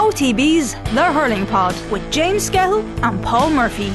OTB's The Hurling Pod with James Skehill and Paul Murphy.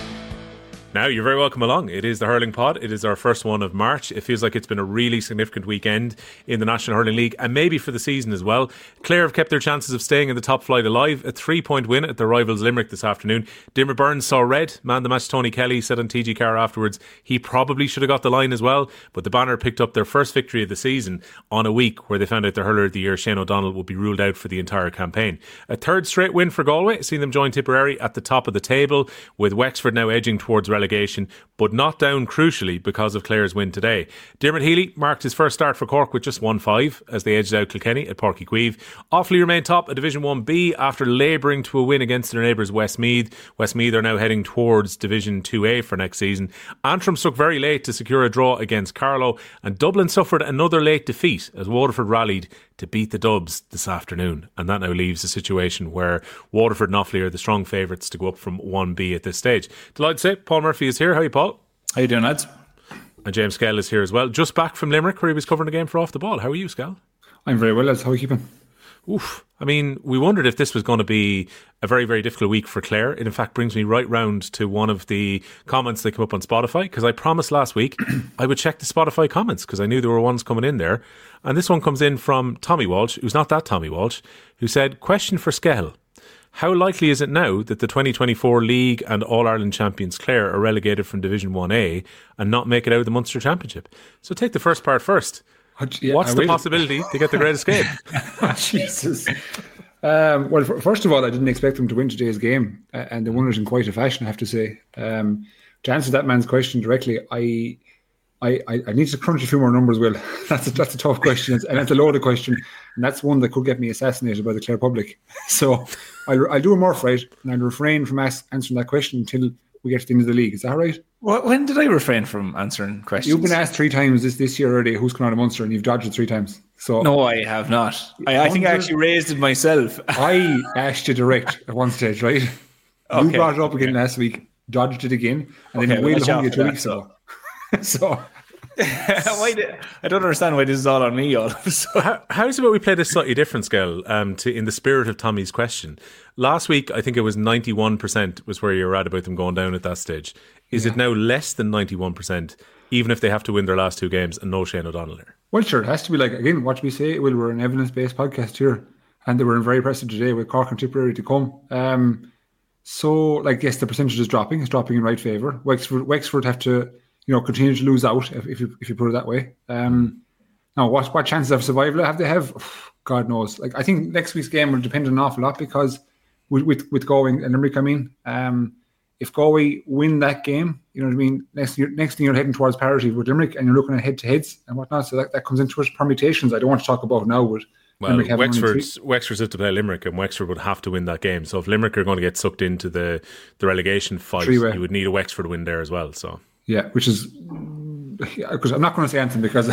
Now, you're very welcome along. It is the Hurling Pod. It is our first one of March. It feels like it's been a really significant weekend in the National Hurling League and maybe for the season as well. Clare have kept their chances of staying in the top flight alive. A 3-point win at their rivals Limerick this afternoon. Diarmaid Byrne saw red. Man the match Tony Kelly said on TG Carr afterwards he probably should have got the line as well. But the Banner picked up their first victory of the season on a week where they found out their hurler of the year, Shane O'Donnell, would be ruled out for the entire campaign. A third straight win for Galway, seeing them join Tipperary at the top of the table, with Wexford now edging towards relegation, but not down crucially because of Clare's win today. Diarmaid Healy marked his first start for Cork with just 1-5 as they edged out Kilkenny at Páirc Uí Chaoimh. Offaly remain top at Division 1B after labouring to a win against their neighbours Westmeath. Westmeath are now heading towards Division 2A for next season. Antrim stuck very late to secure a draw against Carlow, and Dublin suffered another late defeat as Waterford rallied to beat the Dubs this afternoon, and that now leaves a situation where Waterford and Offaly are the strong favourites to go up from 1B at this stage. Delighted to say Paul Murphy is here. How are you, Paul? How you doing, lads? And James Skehill is here as well, just back from Limerick where he was covering the game for Off the Ball. How are you, Skehill? I'm very well, lads. How are you keeping? Oof. I mean, we wondered if this was going to be a very, very difficult week for Clare. It in fact brings me right round to one of the comments that came up on Spotify, because I promised last week I would check the Spotify comments because I knew there were ones coming in there. And this one comes in from Tommy Walsh, who's not that Tommy Walsh, who said, question for Skehill. How likely is it now that the 2024 League and All-Ireland champions Clare are relegated from Division 1A and not make it out of the Munster Championship? So take the first part first. What's the possibility to get the Great Escape? Jesus. Well, first of all, I didn't expect them to win today's game, and they won it in quite a fashion, I have to say. To answer that man's question directly, I need to crunch a few more numbers, Will. That's a tough question, and it's a loaded question, and that's one that could get me assassinated by the Clare public. So I'll do a Murph right, and I'll refrain from answering that question until we get to the end of the league. Is that right? When did I refrain from answering questions? You've been asked 3 times this year already who's coming out of Munster, and you've dodged it 3 times. So no, I have not. I think I actually raised it myself. I asked you direct at one stage, right? Okay. You brought it up again last week, dodged it again, and then you waited 2 weeks ago. So I don't understand why this is all on me, all. So how's about we play this slightly different scale in the spirit of Tommy's question? Last week, I think it was 91% was where you were at about them going down at that stage. Is it now less than 91%, even if they have to win their last 2 games and no Shane O'Donnell there? Well, sure, it has to be like, again, what we say, Will, we're an evidence-based podcast here, and they were very impressive today with Cork and Tipperary to come. So, like, yes, the percentage is dropping. It's dropping in right favour. Wexford have to, continue to lose out, if you put it that way. Now, what chances of survival have they have? God knows. Like, I think next week's game will depend an awful lot because with Galway and Limerick, I mean, if Galway win that game, you know what I mean, next thing you're heading towards parity with Limerick and you're looking at head-to-heads and whatnot, so that comes into permutations I don't want to talk about now. But well, Wexford's have to play Limerick, and Wexford would have to win that game. So if Limerick are going to get sucked into the relegation fight, you would need a Wexford win there as well. So yeah, which is... because I'm not going to say anything because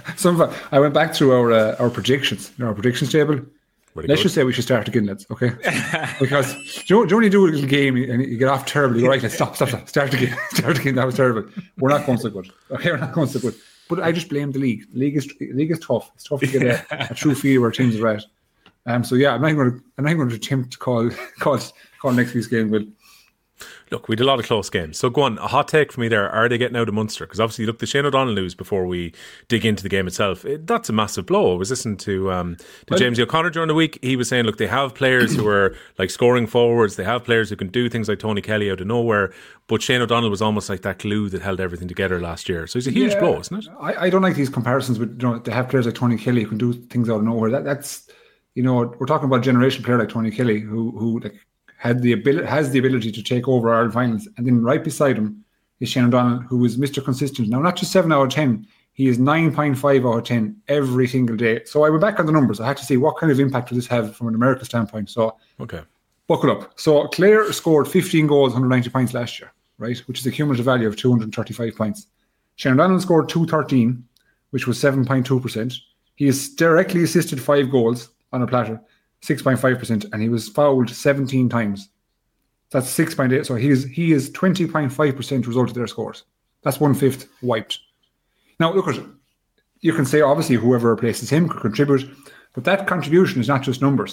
I went back through our predictions, our predictions table. Let's just say we should start again, lads, okay? Because do you only do a little game and you get off terribly. You go, right, let's stop. Start again. That was terrible. We're not going so good. Okay, we're not going so good. But I just blame the league. The league is tough. It's tough to get a true feel where teams are at. So yeah, I'm not going to attempt to call next week's game, Will. Look, we had a lot of close games. So go on, a hot take for me there. Are they getting out of Munster? Because obviously, look, the Shane O'Donnell news before we dig into the game itself, that's a massive blow. I was listening to James O'Connor during the week. He was saying, look, they have players who are like scoring forwards. They have players who can do things like Tony Kelly out of nowhere. But Shane O'Donnell was almost like that glue that held everything together last year. So it's a huge blow, isn't it? I don't like these comparisons with, they have players like Tony Kelly who can do things out of nowhere. That's, we're talking about a generation player like Tony Kelly who like, has the ability to take over Ireland finals, and then right beside him is Shane O'Donnell, who is Mr. Consistent. Now, not just 7 out of 10, he is 9.5 out of 10 every single day. So I went back on the numbers. I had to see what kind of impact will this have from an American standpoint. So, okay, buckle up. So Clare scored 15 goals, 190 points last year, right? Which is a cumulative value of 235 points. Shane O'Donnell scored 213, which was 7.2%. He has directly assisted 5 goals on a platter, 6.5%, and he was fouled 17 times. That's 6.8. So he is 20.5% result of their scores. That's 1/5 wiped. Now, look at it. You can say, obviously, whoever replaces him could contribute, but that contribution is not just numbers.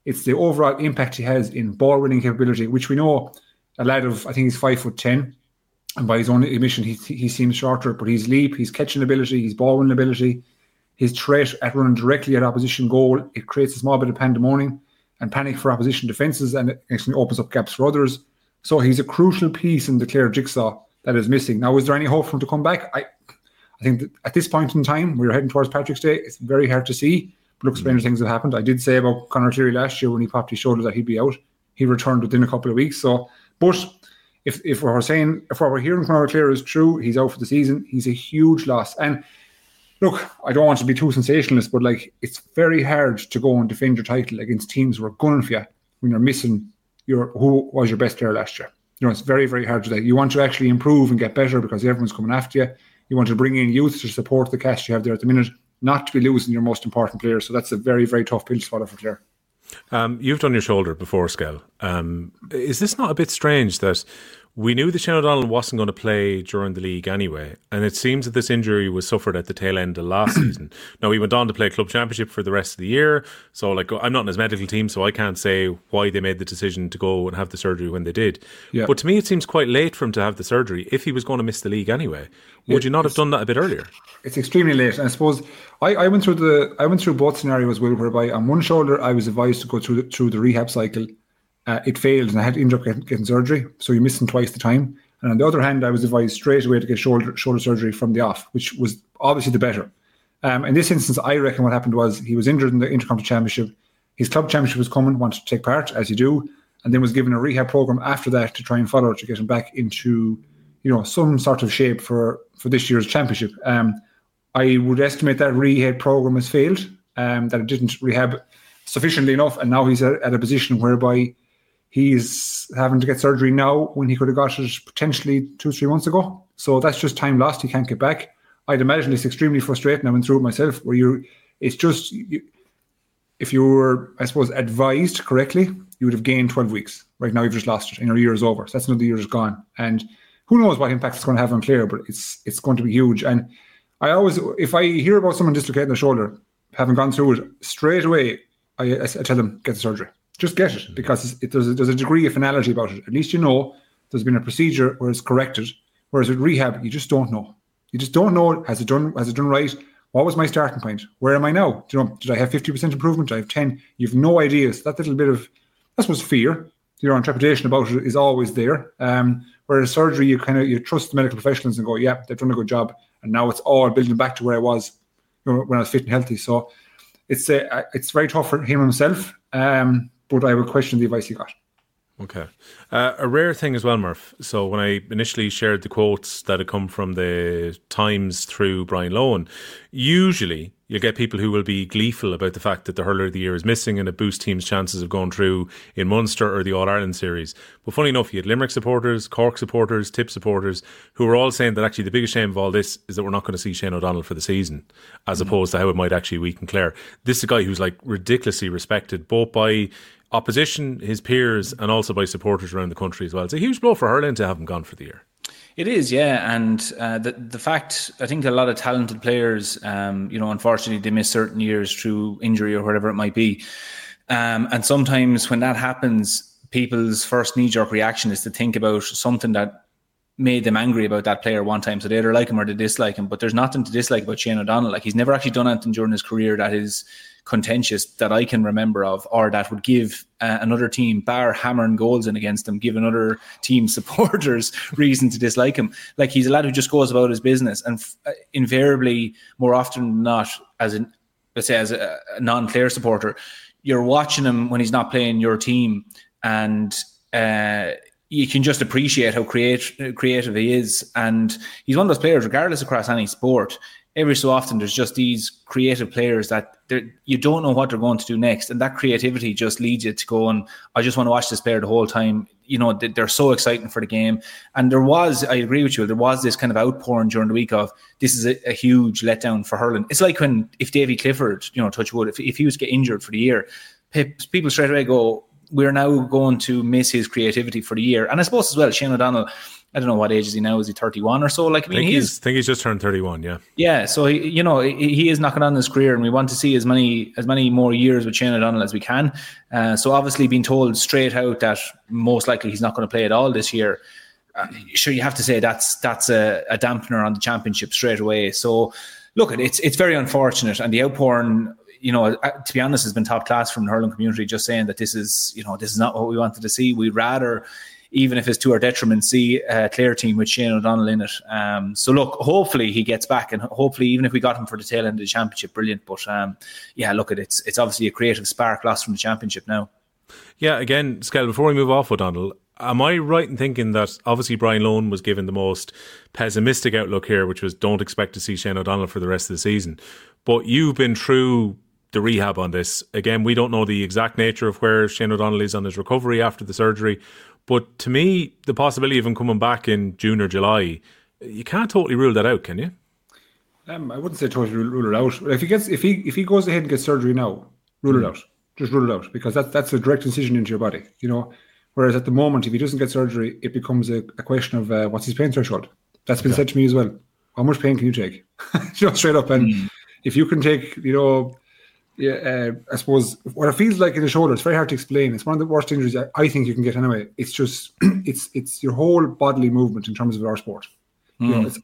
It's the overall impact he has in ball winning capability, which we know a lad of, I think he's 5'10", and by his own admission, he seems shorter, but his leap, his catching ability, his ball winning ability, his threat at running directly at opposition goal, it creates a small bit of pandemonium and panic for opposition defences, and it actually opens up gaps for others. So he's a crucial piece in the Clare jigsaw that is missing. Now, is there any hope for him to come back? I think that at this point in time, we're heading towards Patrick's Day. It's very hard to see, but look, stranger things have happened. I did say about Conor Cleary last year when he popped his shoulder that he'd be out. He returned within a couple of weeks. So, but if what we're hearing from Conor Cleary is true, he's out for the season. He's a huge loss. And look, I don't want to be too sensationalist, but like, it's very hard to go and defend your title against teams who are gunning for you when you're missing who was your best player last year. It's very, very hard to do that. You want to actually improve and get better because everyone's coming after you. You want to bring in youth to support the cast you have there at the minute, not to be losing your most important player. So that's a very, very tough pill to swallow for Clare. You've done your shoulder before, Skell. Is this not a bit strange that we knew that Shane O'Donnell wasn't going to play during the league anyway, and it seems that this injury was suffered at the tail end of last season. Now, he went on to play club championship for the rest of the year, so like, I'm not in his medical team, so I can't say why they made the decision to go and have the surgery when they did. Yeah. But to me, it seems quite late for him to have the surgery if he was going to miss the league anyway. Would you not have done that a bit earlier? It's extremely late, and I suppose I went through both scenarios whereby on one shoulder I was advised to go through the rehab cycle. It failed and I had to end up getting surgery, so you're missing twice the time. And on the other hand, I was advised straight away to get shoulder surgery from the off, which was obviously the better. In this instance, I reckon what happened was he was injured in the Intercounty Championship. His club championship was coming, wanted to take part, as you do, and then was given a rehab program after that to try and follow to get him back into, some sort of shape for this year's championship. I would estimate that rehab program has failed, that it didn't rehab sufficiently enough, and now he's at a position whereby he's having to get surgery now when he could have got it potentially 2-3 months ago. So that's just time lost. He can't get back. I'd imagine it's extremely frustrating. I went through it myself where if you were, I suppose, advised correctly, you would have gained 12 weeks. Right now you've just lost it and your year is over. So that's another year is gone. And who knows what impact it's going to have on Clare, but it's going to be huge. And if I hear about someone dislocating their shoulder, having gone through it, straight away, I tell them, get the surgery. Just get it, because there's a degree of finality about it. At least there's been a procedure where it's corrected. Whereas with rehab, you just don't know. You just don't know, has it done right? What was my starting point? Where am I now? Did I have 50% improvement? Did I have 10? You've no idea. So that little bit of, I suppose, fear, and trepidation about it is always there. Whereas surgery, you trust the medical professionals and go, yeah, they've done a good job. And now it's all building back to where I was when I was fit and healthy. So it's very tough for him himself. But I would question the advice he got. Okay. A rare thing as well, Murph. So when I initially shared the quotes that had come from the Times through Brian Lohan, usually you'll get people who will be gleeful about the fact that the hurler of the year is missing and it boosts teams' chances of going through in Munster or the All-Ireland series. But funny enough, you had Limerick supporters, Cork supporters, Tip supporters, who were all saying that actually the biggest shame of all this is that we're not going to see Shane O'Donnell for the season, as opposed to how it might actually weaken Clare. This is a guy who's like ridiculously respected, both by opposition, his peers, and also by supporters around the country as well. It's a huge blow for hurling to have him gone for the year. It is, yeah, and the fact, I think a lot of talented players, unfortunately they miss certain years through injury or whatever it might be, and sometimes when that happens, people's first knee-jerk reaction is to think about something that made them angry about that player one time, so they either like him or they dislike him. But there's nothing to dislike about Shane O'Donnell. Like, he's never actually done anything during his career that is contentious that I can remember of, or that would give another team, bar hammering goals in against him, give another team supporters reason to dislike him. Like, he's a lad who just goes about his business, and invariably, more often than not, as a non-Clare supporter, you're watching him when he's not playing your team, and you can just appreciate how creative he is. And he's one of those players, regardless across any sport, every so often there's just these creative players that you don't know what they're going to do next. And that creativity just leads you to go, and I just want to watch this player the whole time. They're so exciting for the game. And I agree with you, there was this kind of outpouring during the week of, this is a huge letdown for hurling. It's like if Davy Clifford, touch wood, if he was to get injured for the year, people straight away go, we're now going to miss his creativity for the year. And I suppose as well, Shane O'Donnell, I don't know what age is he now. Is he 31 or so? Like, I mean, I think he's just turned 31. Yeah. Yeah. So he is knocking on his career, and we want to see as many more years with Shane O'Donnell as we can. So obviously, being told straight out that most likely he's not going to play at all this year. Sure, you have to say that's a dampener on the championship straight away. So look, it's very unfortunate, and the outpouring, to be honest, has been top class from the hurling community. Just saying that this is not what we wanted to see. We'd rather, even if it's to our detriment, see a Clare team with Shane O'Donnell in it. So look, hopefully he gets back, and hopefully even if we got him for the tail end of the championship, brilliant. But look, it's obviously a creative spark lost from the championship now. Yeah, again, Skell, before we move off O'Donnell, am I right in thinking that obviously Brian Lohan was given the most pessimistic outlook here, which was don't expect to see Shane O'Donnell for the rest of the season? But you've been through the rehab on this. Again, we don't know the exact nature of where Shane O'Donnell is on his recovery after the surgery. But to me, the possibility of him coming back in June or July, you can't totally rule that out, can you? I wouldn't say totally rule it out. If he goes ahead and gets surgery now, rule it out. Just rule it out, because that's a direct incision into your body, Whereas at the moment, if he doesn't get surgery, it becomes a question of what's his pain threshold. That's been said to me as well. How much pain can you take? Straight up. And if you can take, I suppose what it feels like in the shoulder, it's very hard to explain. It's one of the worst injuries I think you can get anyway. It's just, it's your whole bodily movement in terms of our sport. It's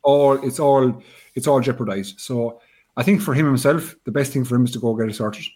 all jeopardized. So I think for him himself, the best thing for him is to go get it sorted.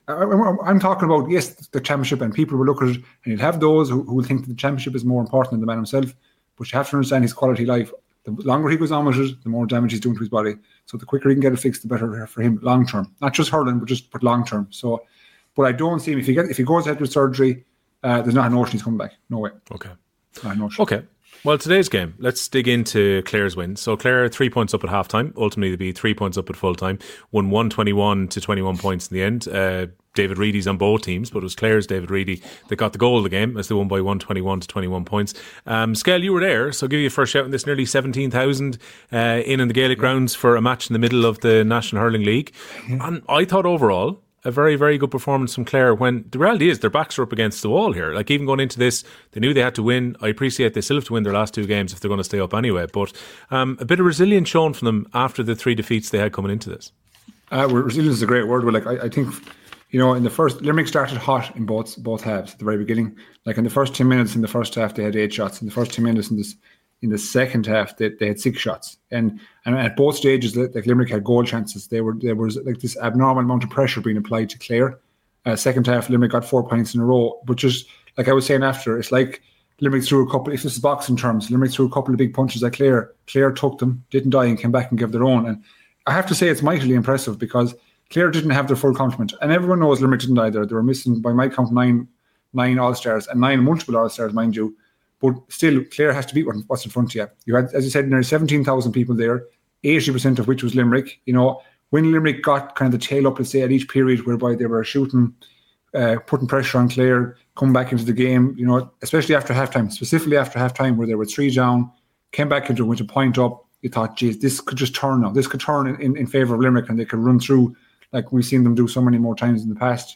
I'm talking about, yes, the championship, and people will look at it, and you'll have those who will think that the championship is more important than the man himself. But you have to understand his quality of life. The longer he goes on with it, the more damage he's doing to his body. So the quicker he can get it fixed, the better for him long term. Not just hurling, but long term. So, but I don't see him, if he goes ahead with surgery, there's not a notion he's coming back. No way. Okay. Not a notion. Okay. Well, today's game, let's dig into Clare's win. So Clare 3 points up at half-time. Ultimately, they'd be 3 points up at full-time. Won 121 to 21 points in the end. David Reedy's on both teams, but it was Clare's David Reedy that got the goal of the game as they won by 121 to 21 points. Skell, you were there, so I'll give you a first shout on this. Nearly 17,000 in the Gaelic grounds for a match in the middle of the National Hurling League. And I thought overall, a very, very good performance from Clare, when the reality is their backs are up against the wall here. Like, even going into this, they knew they had to win. I appreciate they still have to win their last two games if they're going to stay up anyway. But a bit of resilience shown from them after the 3 defeats they had coming into this. Resilience is a great word. But I think, in the first, Limerick started hot in both halves at the very beginning. Like, in the first 10 minutes in the first half, they had 8 shots. In the first 10 minutes in the second half, they had 6 shots. And at both stages, like, Limerick had goal chances. There was like this abnormal amount of pressure being applied to Clare. Second half, Limerick got 4 points in a row. But just like I was saying after, it's like Limerick threw a couple, if this is boxing terms, Limerick threw a couple of big punches at Clare. Clare took them, didn't die, and came back and gave their own. And I have to say it's mightily impressive, because Clare didn't have their full complement. And everyone knows Limerick didn't either. They were missing, by my count, nine All-Stars, and 9 multiple All-Stars, mind you. But still, Clare has to beat what's in front of you. You had, as you said, nearly 17,000 people there, 80% of which was Limerick. When Limerick got kind of the tail up, let's say, at each period, whereby they were shooting, putting pressure on Clare, coming back into the game, especially after halftime, specifically after halftime, where they were 3 down, came back into a point up, you thought, geez, this could just turn now. This could turn in favour of Limerick, and they could run through like we've seen them do so many more times in the past.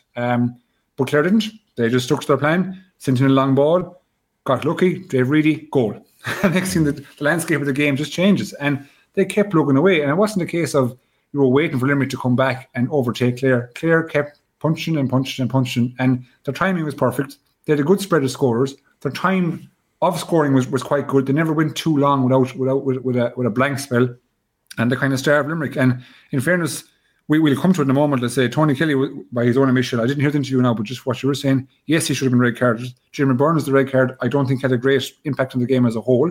But Clare didn't. They just stuck to their plan, sent in a long ball, got lucky, Dave Reedy, goal. Next thing, the landscape of the game just changes, and they kept plugging away. And it wasn't a case of you were waiting for Limerick to come back and overtake Clare. Clare kept punching and punching and punching, and their timing was perfect. They had a good spread of scorers. Their time of scoring was quite good. They never went too long with a blank spell, and they kind of starved Limerick. And in fairness, we'll come to it in a moment. Let's say Tony Kelly, by his own admission, I didn't hear the interview now, but just what you were saying, yes, he should have been red carded. Jeremy Byrne, the red card, I don't think had a great impact on the game as a whole.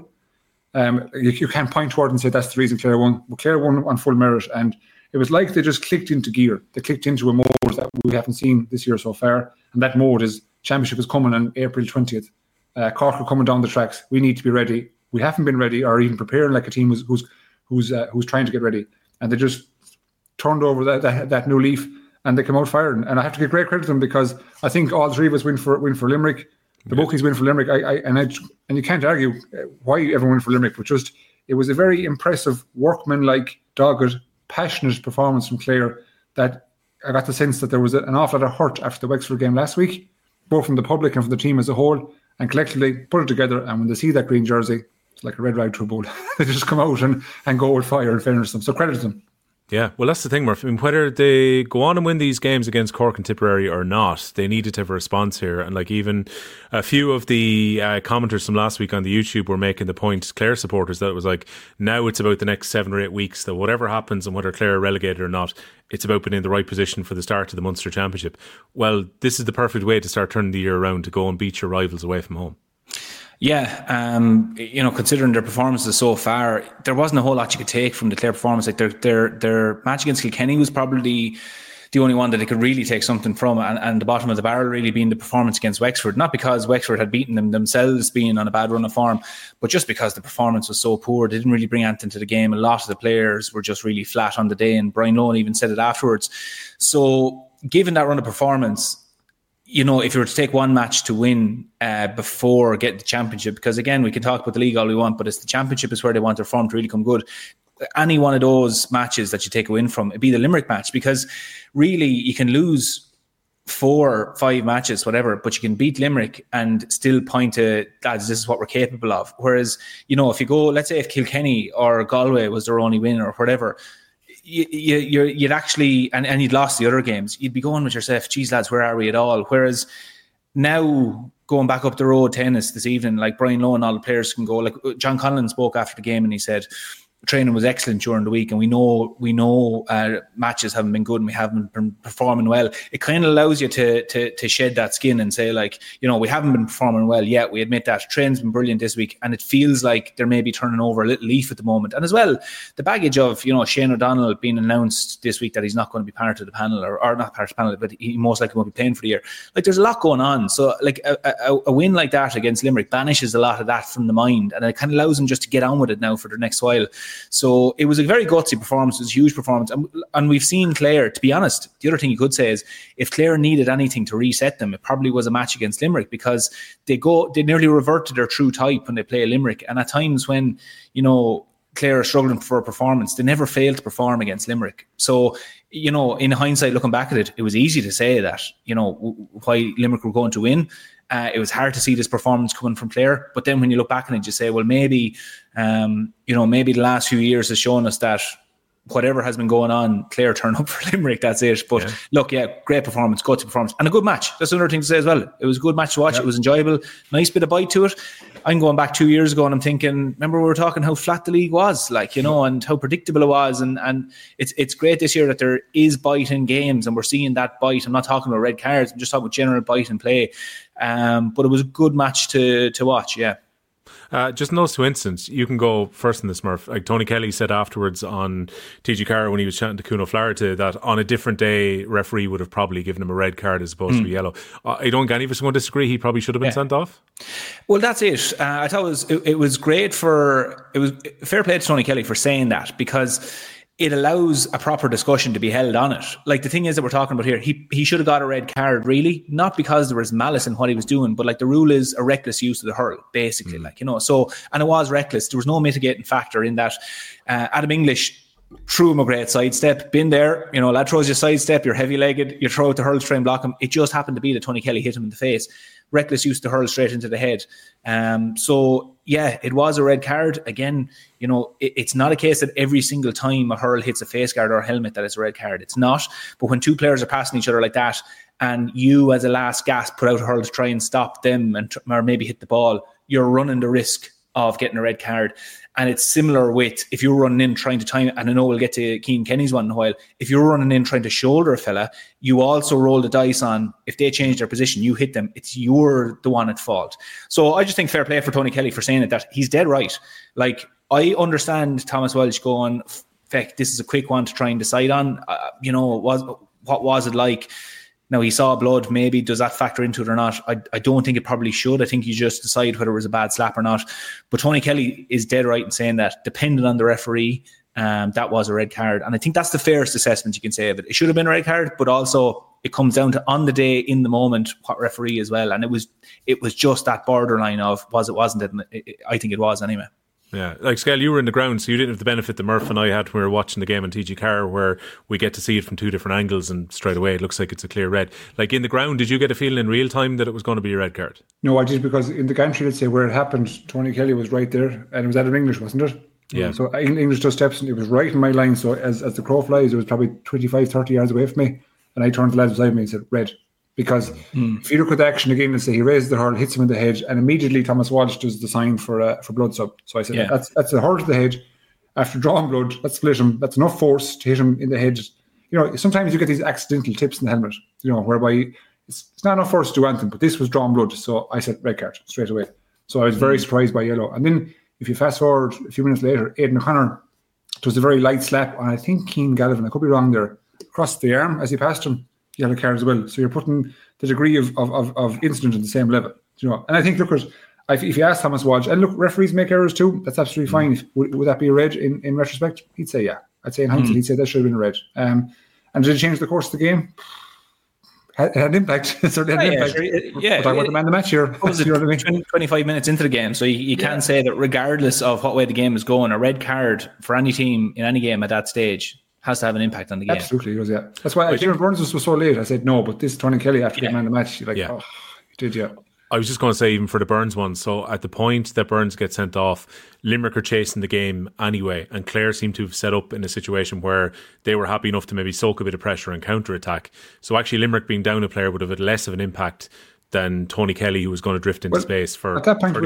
You can't point toward and say that's the reason Clare won. But Clare won on full merit, and it was like they just clicked into gear. They clicked into a mode that we haven't seen this year so far, and that mode is Championship is coming on April 20th. Cork are coming down the tracks. We need to be ready. We haven't been ready, or even preparing like a team who's trying to get ready, and they just turned over that new leaf, and they came out firing. And I have to give great credit to them, because I think all three of us win for Limerick. The bookies win for Limerick. And you can't argue why everyone went for Limerick, but just it was a very impressive, workman-like, dogged, passionate performance from Clare that I got the sense that there was an awful lot of hurt after the Wexford game last week. both from the public and from the team as a whole, and collectively put it together. And when they see that green jersey, it's like a red rag through a bull. They just come out and go with fire and finish them. So credit to them. Yeah, well, that's the thing, Murph. I mean, whether they go on and win these games against Cork and Tipperary or not, they needed to have a response here. And like even a few of the commenters from last week on the YouTube were making the point, Clare supporters, that it was like, now it's about the next 7 or 8 weeks, that whatever happens and whether Clare are relegated or not, it's about being in the right position for the start of the Munster Championship. Well, this is the perfect way to start turning the year around, to go and beat your rivals away from home. Yeah, considering their performances so far, there wasn't a whole lot you could take from the Clare performance. Like their match against Kilkenny was probably the only one that they could really take something from, and the bottom of the barrel really being the performance against Wexford. Not because Wexford had beaten them themselves being on a bad run of form, but just because the performance was so poor. They didn't really bring anything to the game. A lot of the players were just really flat on the day, and Brian Lohan even said it afterwards. So given that run of performance, if you were to take one match to win before getting the championship, because again, we can talk about the league all we want, but it's the championship is where they want their form to really come good. Any one of those matches that you take a win from, it'd be the Limerick match, because really you can lose 4 or 5 matches, whatever, but you can beat Limerick and still point to, lads, this is what we're capable of. Whereas, if you go, let's say if Kilkenny or Galway was their only win or whatever, you'd actually, and you'd lost the other games, you'd be going with yourself, geez lads, where are we at all? Whereas now, going back up the road to Ennis this evening, like Brian Lohan, all the players can go. Like John Conlon spoke after the game and he said training was excellent during the week, and we know matches haven't been good and we haven't been performing well. It kind of allows you to shed that skin and say, like, we haven't been performing well yet. We admit that. Training's been brilliant this week, and it feels like they're maybe turning over a little leaf at the moment. And as well, the baggage of Shane O'Donnell being announced this week that he's not going to be part of the panel, or not part of the panel, but he most likely won't be playing for the year. Like, there's a lot going on. So like a win like that against Limerick banishes a lot of that from the mind, and it kind of allows them just to get on with it now for the next while. So it was a very gutsy performance. It was a huge performance. And we've seen Clare, to be honest, the other thing you could say is if Clare needed anything to reset them, it probably was a match against Limerick, because they nearly revert to their true type when they play Limerick. And at times when, Clare are struggling for a performance, they never fail to perform against Limerick. So, in hindsight, looking back at it, it was easy to say that, why Limerick were going to win. It was hard to see this performance coming from Clare. But then when you look back on it, you say, well, maybe the last few years has shown us that whatever has been going on, Clare turn up for Limerick, that's it. But look, great performance, gutsy performance, and a good match. That's another thing to say as well. It was a good match to watch. Yep. It was enjoyable. Nice bit of bite to it. I'm going back 2 years ago and I'm thinking, remember we were talking how flat the league was, and how predictable it was. And it's great this year that there is bite in games, and we're seeing that bite. I'm not talking about red cards. I'm just talking about general bite in play. But it was a good match to watch, yeah. Just in those 2 instances, you can go first in this, Murph. Like Tony Kelly said afterwards on TG Carr when he was chatting to Kuno Flaherty, that on a different day, referee would have probably given him a red card as opposed to a yellow. I don't think any of us are going to disagree. He probably should have been sent off. Well, that's it. I thought it was great it was fair play to Tony Kelly for saying that, because it allows a proper discussion to be held on it. Like the thing is that we're talking about here, he should have got a red card, really, not because there was malice in what he was doing, but like the rule is a reckless use of the hurl, basically. So, and it was reckless. There was no mitigating factor in that. Adam English threw him a great sidestep, been there, lad throws your sidestep, you're heavy-legged, you throw out the hurl to try and block him. It just happened to be that Tony Kelly hit him in the face. Reckless use of the hurl straight into the head. So yeah, it was a red card. Again, it's not a case that every single time a hurl hits a face guard or a helmet that it's a red card. It's not. But when 2 players are passing each other like that, and you as a last gasp put out a hurl to try and stop them or maybe hit the ball, you're running the risk of getting a red card. And it's similar with if you're running in trying to time, and I know we'll get to Cian Kenny's one in a while, if you're running in trying to shoulder a fella, you also roll the dice on, if they change their position, you hit them, you're the one at fault. So I just think fair play for Tony Kelly for saying it, that he's dead right. Like, I understand Thomas Welsh going, feck, this is a quick one to try and decide on. What was it like? Now, he saw blood, maybe does that factor into it or not? I don't think it probably should. I think you just decide whether it was a bad slap or not. But Tony Kelly is dead right in saying that, depending on the referee, that was a red card. And I think that's the fairest assessment you can say of it. It should have been a red card, but also it comes down to on the day, in the moment, what referee as well. And it was just that borderline of was it, wasn't it? And I think it was anyway. Yeah, like Skell, you were in the ground, so you didn't have the benefit that Murph and I had when we were watching the game on TG Car, where we get to see it from two different angles, and straight away it looks like it's a clear red. Like in the ground, did you get a feeling in real time that it was going to be a red card? No, I did, because in the gantry, let's say, where it happened, Tony Kelly was right there, and it was Adam English, wasn't it? Yeah. So English just steps, and it was right in my line. So as the crow flies, it was probably 25, 30 yards away from me, and I turned to the lads beside me and said, red. Because if you look at the action again, let's say he raises the hurl, hits him in the head, and immediately Thomas Walsh does the sign for blood sub. So I said, that's a hurl to the head. After drawing blood, let's split him. That's enough force to hit him in the head. You know, sometimes you get these accidental tips in the helmet, you know, whereby it's not enough force to do anything, but this was drawn blood. So I said red card straight away. So I was very surprised by yellow. And then if you fast forward a few minutes later, Aidan O'Connor, it was a very light slap, and I think Cian Gallivan, I could be wrong there, across the arm as he passed him, yellow card as well. So you're putting the degree of incident at the same level, you know. And I think, if you ask Thomas Walsh, and look, referees make errors too, that's absolutely fine. Would that be a red in retrospect? He'd say yeah. I'd say in hindsight, he'd say that should have been a red. And did it change the course of the game? It had an impact. It certainly had an impact. We're talking about the man of the match here. You know what I mean? 25 minutes into the game, so you can say that regardless of what way the game is going, a red card for any team in any game at that stage has to have an impact on the game. Absolutely, it does, yeah. That's why Kieran Burns was so late. I said no, but this Tony Kelly after getting man of the match, you're like, oh, you did, yeah. I was just going to say, even for the Burns one, so at the point that Burns gets sent off, Limerick are chasing the game anyway, and Clare seemed to have set up in a situation where they were happy enough to maybe soak a bit of pressure and counter-attack. So actually Limerick being down a player would have had less of an impact than Tony Kelly, who was going to drift into space for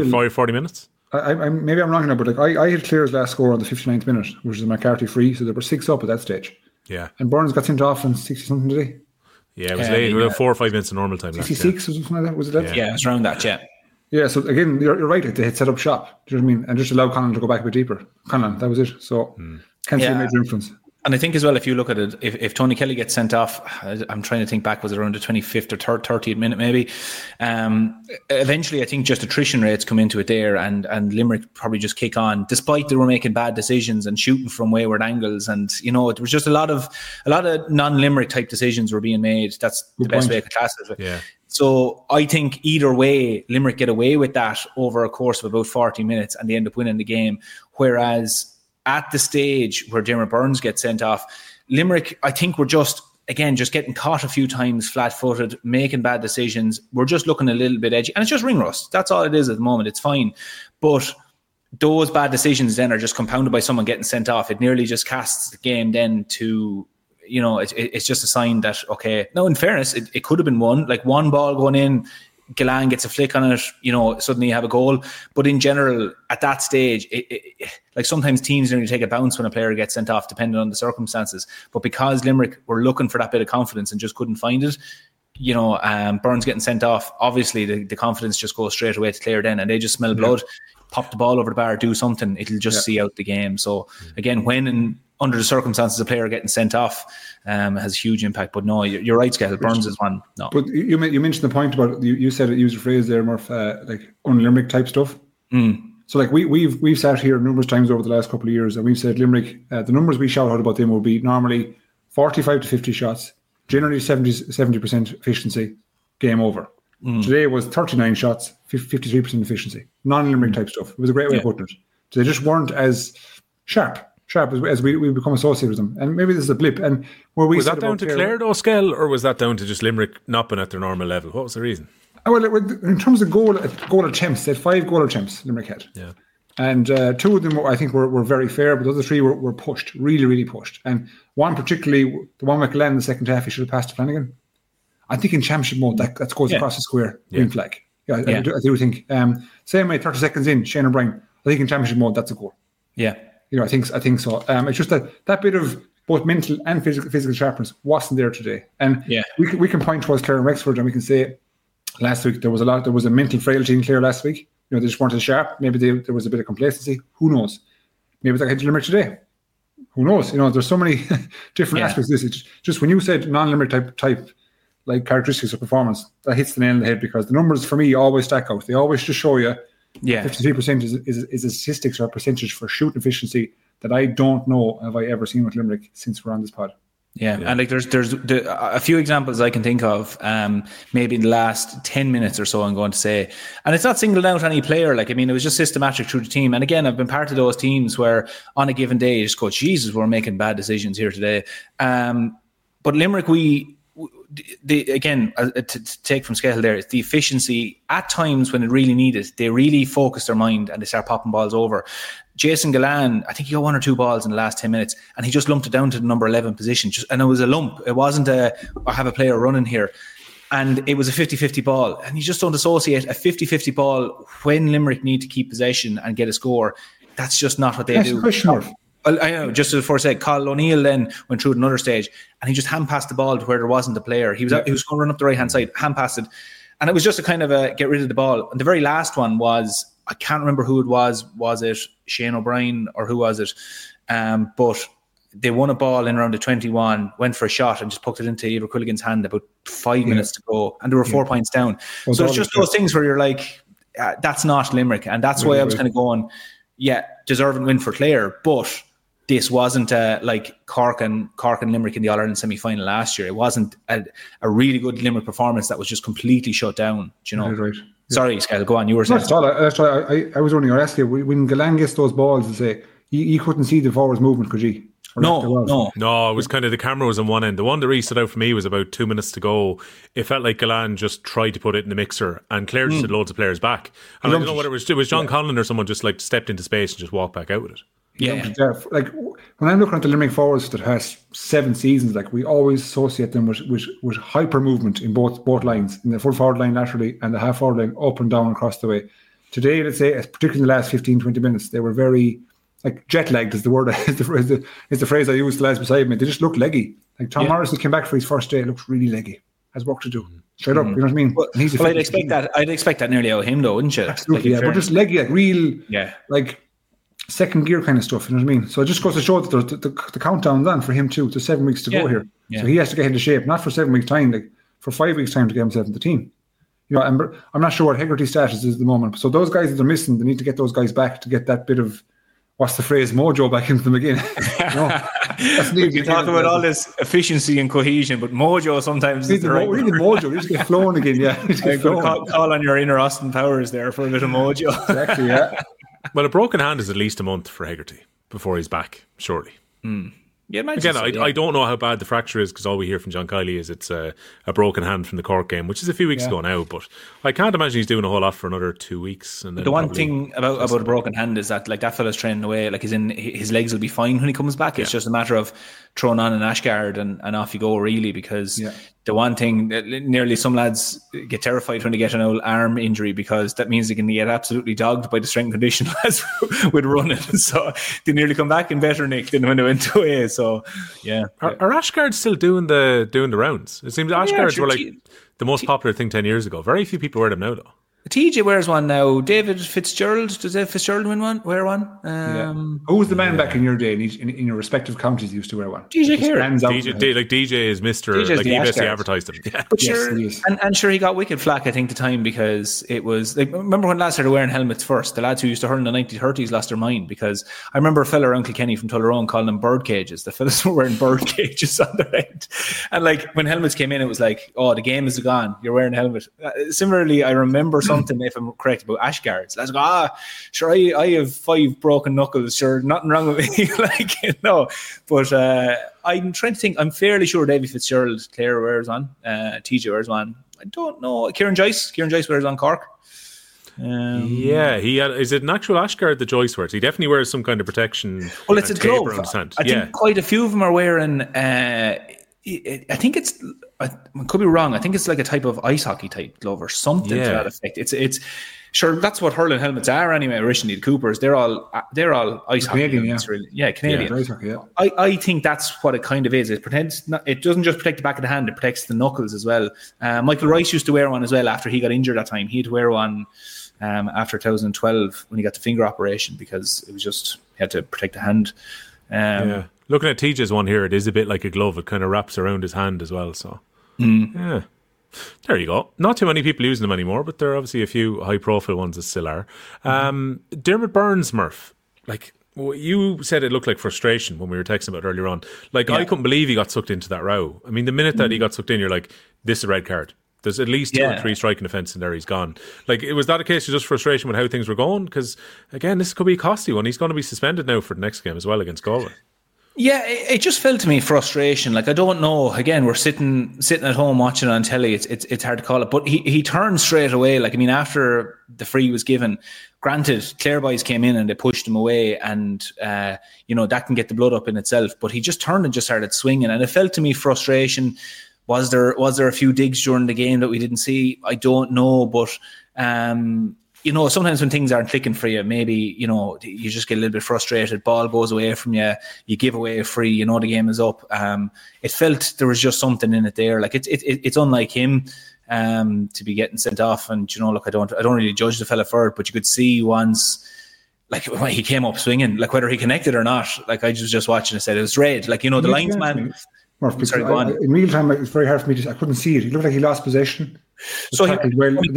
40 minutes. Maybe I'm wrong now, but I had Clare's last score on the 59th minute, which is a McCarthy free, so they were 6 up at that stage. Yeah. And Burns got sent off in 60-something today. Yeah, it was late. It was 4 or 5 minutes of normal time. 66 or something like that, was it that? Yeah, it was around that, yeah. Yeah, so again, you're right, they had set up shop, do you know what I mean? And just allow Conlon to go back a bit deeper. Conlon, that was it. So, can't see a major influence. And I think as well, if you look at it, if Tony Kelly gets sent off, I'm trying to think back, was it around the 25th or 30th minute maybe? Eventually, I think just attrition rates come into it there, and Limerick probably just kick on, despite they were making bad decisions and shooting from wayward angles. And, you know, there was just a lot of non-Limerick type decisions were being made. That's the best way I could class it. Yeah. So I think either way, Limerick get away with that over a course of about 40 minutes and they end up winning the game. Whereas at the stage where Dermot Burns gets sent off, Limerick, I think, were just getting caught a few times flat-footed, making bad decisions. We're just looking a little bit edgy. And it's just ring rust. That's all it is at the moment. It's fine. But those bad decisions then are just compounded by someone getting sent off. It nearly just casts the game then to... You know, it's just a sign that, okay, no, in fairness, it could have been one. Like one ball going in, Gillan gets a flick on it, you know, suddenly you have a goal. But in general, at that stage, like sometimes teams nearly take a bounce when a player gets sent off, depending on the circumstances. But because Limerick were looking for that bit of confidence and just couldn't find it, you know, Burns getting sent off, obviously the confidence just goes straight away to Clare then, and they just smell blood, pop the ball over the bar, do something, it'll just see out the game. So again, under the circumstances, a player getting sent off has huge impact. But no, you're right, Skell. Burns is one. No, but you mentioned the point about you said it. Used a phrase there, Murph, like un-Limerick type stuff. So like we've sat here numerous times over the last couple of years, and we've said Limerick. The numbers we shout out about them will be normally 45 to 50 shots, generally 70% efficiency, game over. Today was 39 shots, 53% efficiency, non-Limerick type stuff. It was a great way of putting it. So they just weren't as sharp as we become associated with them. And maybe this is a blip. And where we was that down to Clare though, Skell, or was that down to just Limerick not being at their normal level? What was the reason? Well, in terms of goal attempts, they had 5 goal attempts Limerick had. Yeah. And 2 of them, I think, were very fair, but the other 3 were pushed, really, really pushed. And one particularly, the one with Glenn in the second half, he should have passed to Flanagan. I think in championship mode, that goes across the square, green flag. I do think. Same way, 30 seconds in, Shane O'Brien, I think in championship mode, that's a goal. Yeah. You know, I think so. It's just that bit of both mental and physical sharpness wasn't there today. And we can point towards Clare and Wexford, and we can say last week there was a mental frailty in Clare last week. You know, they just weren't as sharp. Maybe there was a bit of complacency. Who knows? Maybe that had to Limerick today. Who knows? You know, there's so many different aspects of this. It's just when you said non-Limerick type like characteristics of performance, that hits the nail on the head, because the numbers for me always stack out. They always just show you 53% is a statistics or a percentage for shooting efficiency that I don't know have I ever seen with Limerick since we're on this pod. Yeah. And like there's a few examples I can think of, maybe in the last 10 minutes or so, I'm going to say, and it's not singled out any player. Like, I mean, it was just systematic through the team. And again, I've been part of those teams where on a given day, you just go, Jesus, we're making bad decisions here today. But Limerick, again, to take from Skehill there, it's the efficiency at times when it really needed. They really focus their mind and they start popping balls over. Jason Gallan, I think he got 1 or 2 balls in the last 10 minutes and he just lumped it down to the number 11 position. And it was a lump. It wasn't I have a player running here. And it was a 50-50 ball. And you just don't associate a 50-50 ball when Limerick need to keep possession and get a score. That's just not what they do. I know, just before I said, Colin O'Neill then went through another stage and he just hand passed the ball to where there wasn't a player. He was going to run up the right hand side, hand passed it. And it was just a kind of a get rid of the ball. And the very last one was, I can't remember who it was. Was it Shane O'Brien or who was it? But they won a ball in around the 21, went for a shot and just poked it into Eva Quilligan's hand about 5 minutes to go. And they were 4 points down. Well, so it's just those things where you're like, that's not Limerick. And that's why I was kind of going, deserving win for Clare. But this wasn't like Cork and Limerick in the All-Ireland semi-final last year. It wasn't a really good Limerick performance that was just completely shut down. Do you know? Right. Sorry, Skehill, go on. You were saying. That's right. I was only going to ask you, when Gallan gets those balls, to say, you couldn't see the forwards movement, could you? No, it was kind of the camera was on one end. The one that really stood out for me was about 2 minutes to go. It felt like Gallan just tried to put it in the mixer and Clare just had loads of players back. And I don't know what it was. It was John Conlon or someone just like stepped into space and just walked back out with it. Yeah. Like when I'm looking at the Limerick forwards that has 7 seasons, like we always associate them with hyper movement in both lines, in the full forward line laterally and the half forward line up and down across the way. Today, let's say, particularly in the last 15-20 minutes, they were very like jet lagged is the word is the phrase I use the lads beside me. They just look leggy. Like Tom Morrison came back for his first day, looks really leggy. Has work to do. Straight up, you know what I mean? Well, I'd expect that nearly out of him though, wouldn't you? Absolutely, but just leggy, like real like second gear kind of stuff, you know what I mean? So it just goes to show that the countdown's on for him too. To 7 weeks to go here. So he has to get into shape, not for 7 weeks' time, like for 5 weeks' time to get himself in the team. You know, and I'm not sure what Hegarty's status is at the moment. So those guys that are missing, they need to get those guys back to get that bit of, what's the phrase, mojo back into them again. We can talk about all this efficiency and cohesion, but mojo sometimes is the right word. We need mojo. You just get flowing again, Call on your inner Austin Powers there for a bit of mojo. Exactly, yeah. Well, a broken hand is at least a month for Hegarty before he's back, surely. Yeah, again, I don't know how bad the fracture is because all we hear from John Kiley is it's a broken hand from the Cork game, which is a few weeks ago now. But I can't imagine he's doing a whole lot for another 2 weeks. And then the one thing about a broken hand is that like that fella's training away, like his legs will be fine when he comes back. It's just a matter of throwing on an ashguard and off you go, really. Because the one thing, nearly some lads get terrified when they get an old arm injury because that means they can get absolutely dogged by the strength and condition lads with running. So they nearly come back in better nick than when they went away. So are ashguards still doing the rounds? It seems ashguards were like the most popular thing 10 years ago. Very few people wear them now though. TJ wears one now. David Fitzgerald, does David Fitzgerald wear one? Who was the man back in your day in your respective counties used to wear one? DJ Kieran. DJ is Mr. Like he basically advertised him. Yeah. But and sure, he got wicked flack, I think, the time because it was like, remember when lads started wearing helmets first? The lads who used to hurl in the 1930s lost their mind because I remember a fella around Kilkenny from Tullerone calling them bird cages. The fellas were wearing bird cages on their head. And like when helmets came in, it was like, oh, the game is gone. You're wearing a helmet. Similarly, I remember something, if I'm correct, about ashguards. Let's go, sure, I have 5 broken knuckles, sure, nothing wrong with me. But I'm trying to think. I'm fairly sure David Fitzgerald, Clare wears one, TJ wears one. I don't know. Kieran Joyce wears on Cork. Is it an actual ashguard that Joyce wears? He definitely wears some kind of protection. Well, it's a glove. I think quite a few of them are wearing I think it's, I could be wrong, I think it's like a type of ice hockey type glove or something to that effect. It's sure, that's what hurling helmets are anyway. Originally, the Coopers, they're all ice hockey helmets, really. Yeah, Canadian. Ice hockey, I think that's what it kind of is. It doesn't just protect the back of the hand; it protects the knuckles as well. Michael Rice used to wear one as well after he got injured that time. He'd wear one after 2012 when he got the finger operation because it was just he had to protect the hand. Looking at TJ's one here, it is a bit like a glove. It kind of wraps around his hand as well. So, there you go. Not too many people using them anymore, but there are obviously a few high-profile ones that still are. Dermot Burns, Murph, like Well, you said it looked like frustration when we were texting about it earlier on. Like, I couldn't believe he got sucked into that row. I mean, the minute that he got sucked in, you're like, this is a red card. There's at least 2 or 3 striking offences in there. He's gone. Like, was that a case of just frustration with how things were going? Because, again, this could be a costly one. He's going to be suspended now for the next game as well against Galway. Yeah, it just felt to me frustration. Like, I don't know. Again, we're sitting at home watching it on telly. It's hard to call it. But he turned straight away. Like, I mean, after the free was given, granted, Clare boys came in and they pushed him away, and that can get the blood up in itself. But he just turned and just started swinging, and it felt to me frustration. Was there a few digs during the game that we didn't see? I don't know, but sometimes when things aren't clicking for you, maybe you just get a little bit frustrated. Ball goes away from you, you give away a free. The game is up. It felt there was just something in it there. Like it's unlike him. To be getting sent off, and look, I don't really judge the fella for it, but you could see once, like when he came up swinging, like whether he connected or not, like I was just watching and said it was red. Like the linesman. Sorry, in real time, it's very hard for me I couldn't see it. He looked like he lost possession. So could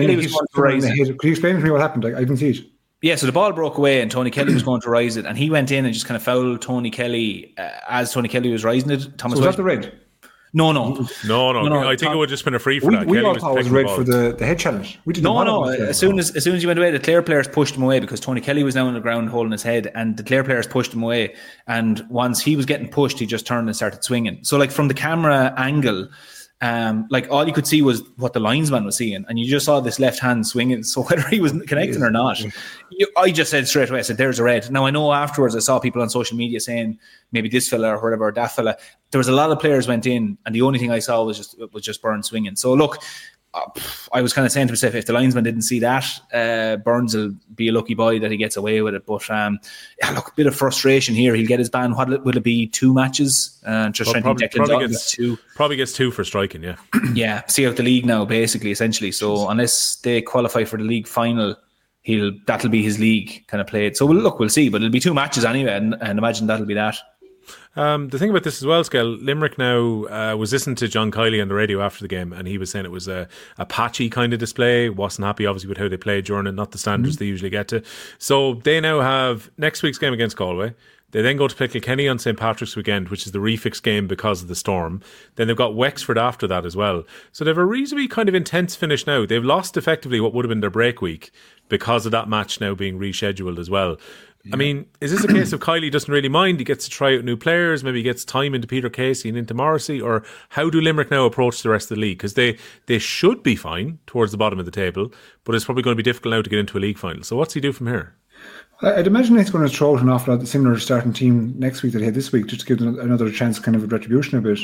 you explain to me what happened? I didn't see it. Yeah, so the ball broke away and Tony Kelly was going to rise it, and he went in and just kind of fouled Tony Kelly as Tony Kelly was rising it. Thomas, was that the red? No. I think it would have just been a free for that. We all thought it was red for the head challenge. We didn't No. As soon as he went away, the Clare players pushed him away because Tony Kelly was down on the ground holding his head, and the Clare players pushed him away. And once he was getting pushed, he just turned and started swinging. So, like from the camera angle, like all you could see was what the linesman was seeing, and you just saw this left hand swinging. So whether he was connecting or not, I just said straight away, I said, "There's a red." Now I know afterwards I saw people on social media saying maybe this fella or whatever, or that fella. There was a lot of players went in, and the only thing I saw was just Burns swinging. So look, I was kind of saying to myself, if the linesman didn't see that, Burns will be a lucky boy that he gets away with it. But look, a bit of frustration here. He'll get his ban. What will it be? 2 matches? Probably gets 2 for striking. Yeah. Yeah. See out the league now, basically, essentially. So unless they qualify for the league final, that'll be his league kind of played. So we'll see. But it'll be 2 matches anyway, and imagine that'll be that. The thing about this as well, Skell, Limerick now was listening to John Kiley on the radio after the game, and he was saying it was a patchy kind of display. Wasn't happy, obviously, with how they played during it, not the standards they usually get to. So they now have next week's game against Galway. They then go to play Kilkenny on St. Patrick's weekend, which is the refix game because of the storm. Then they've got Wexford after that as well. So they have a reasonably kind of intense finish now. They've lost effectively what would have been their break week because of that match now being rescheduled as well. Yeah. I mean, is this a case of Kiley doesn't really mind? He gets to try out new players, maybe he gets time into Peter Casey and into Morrissey, or how do Limerick now approach the rest of the league? Because they should be fine towards the bottom of the table, but it's probably going to be difficult now to get into a league final. So what's he do from here? I'd imagine he's going to throw out an awful lot of similar starting team next week that he had this week, just to give them another chance, kind of a retribution a bit.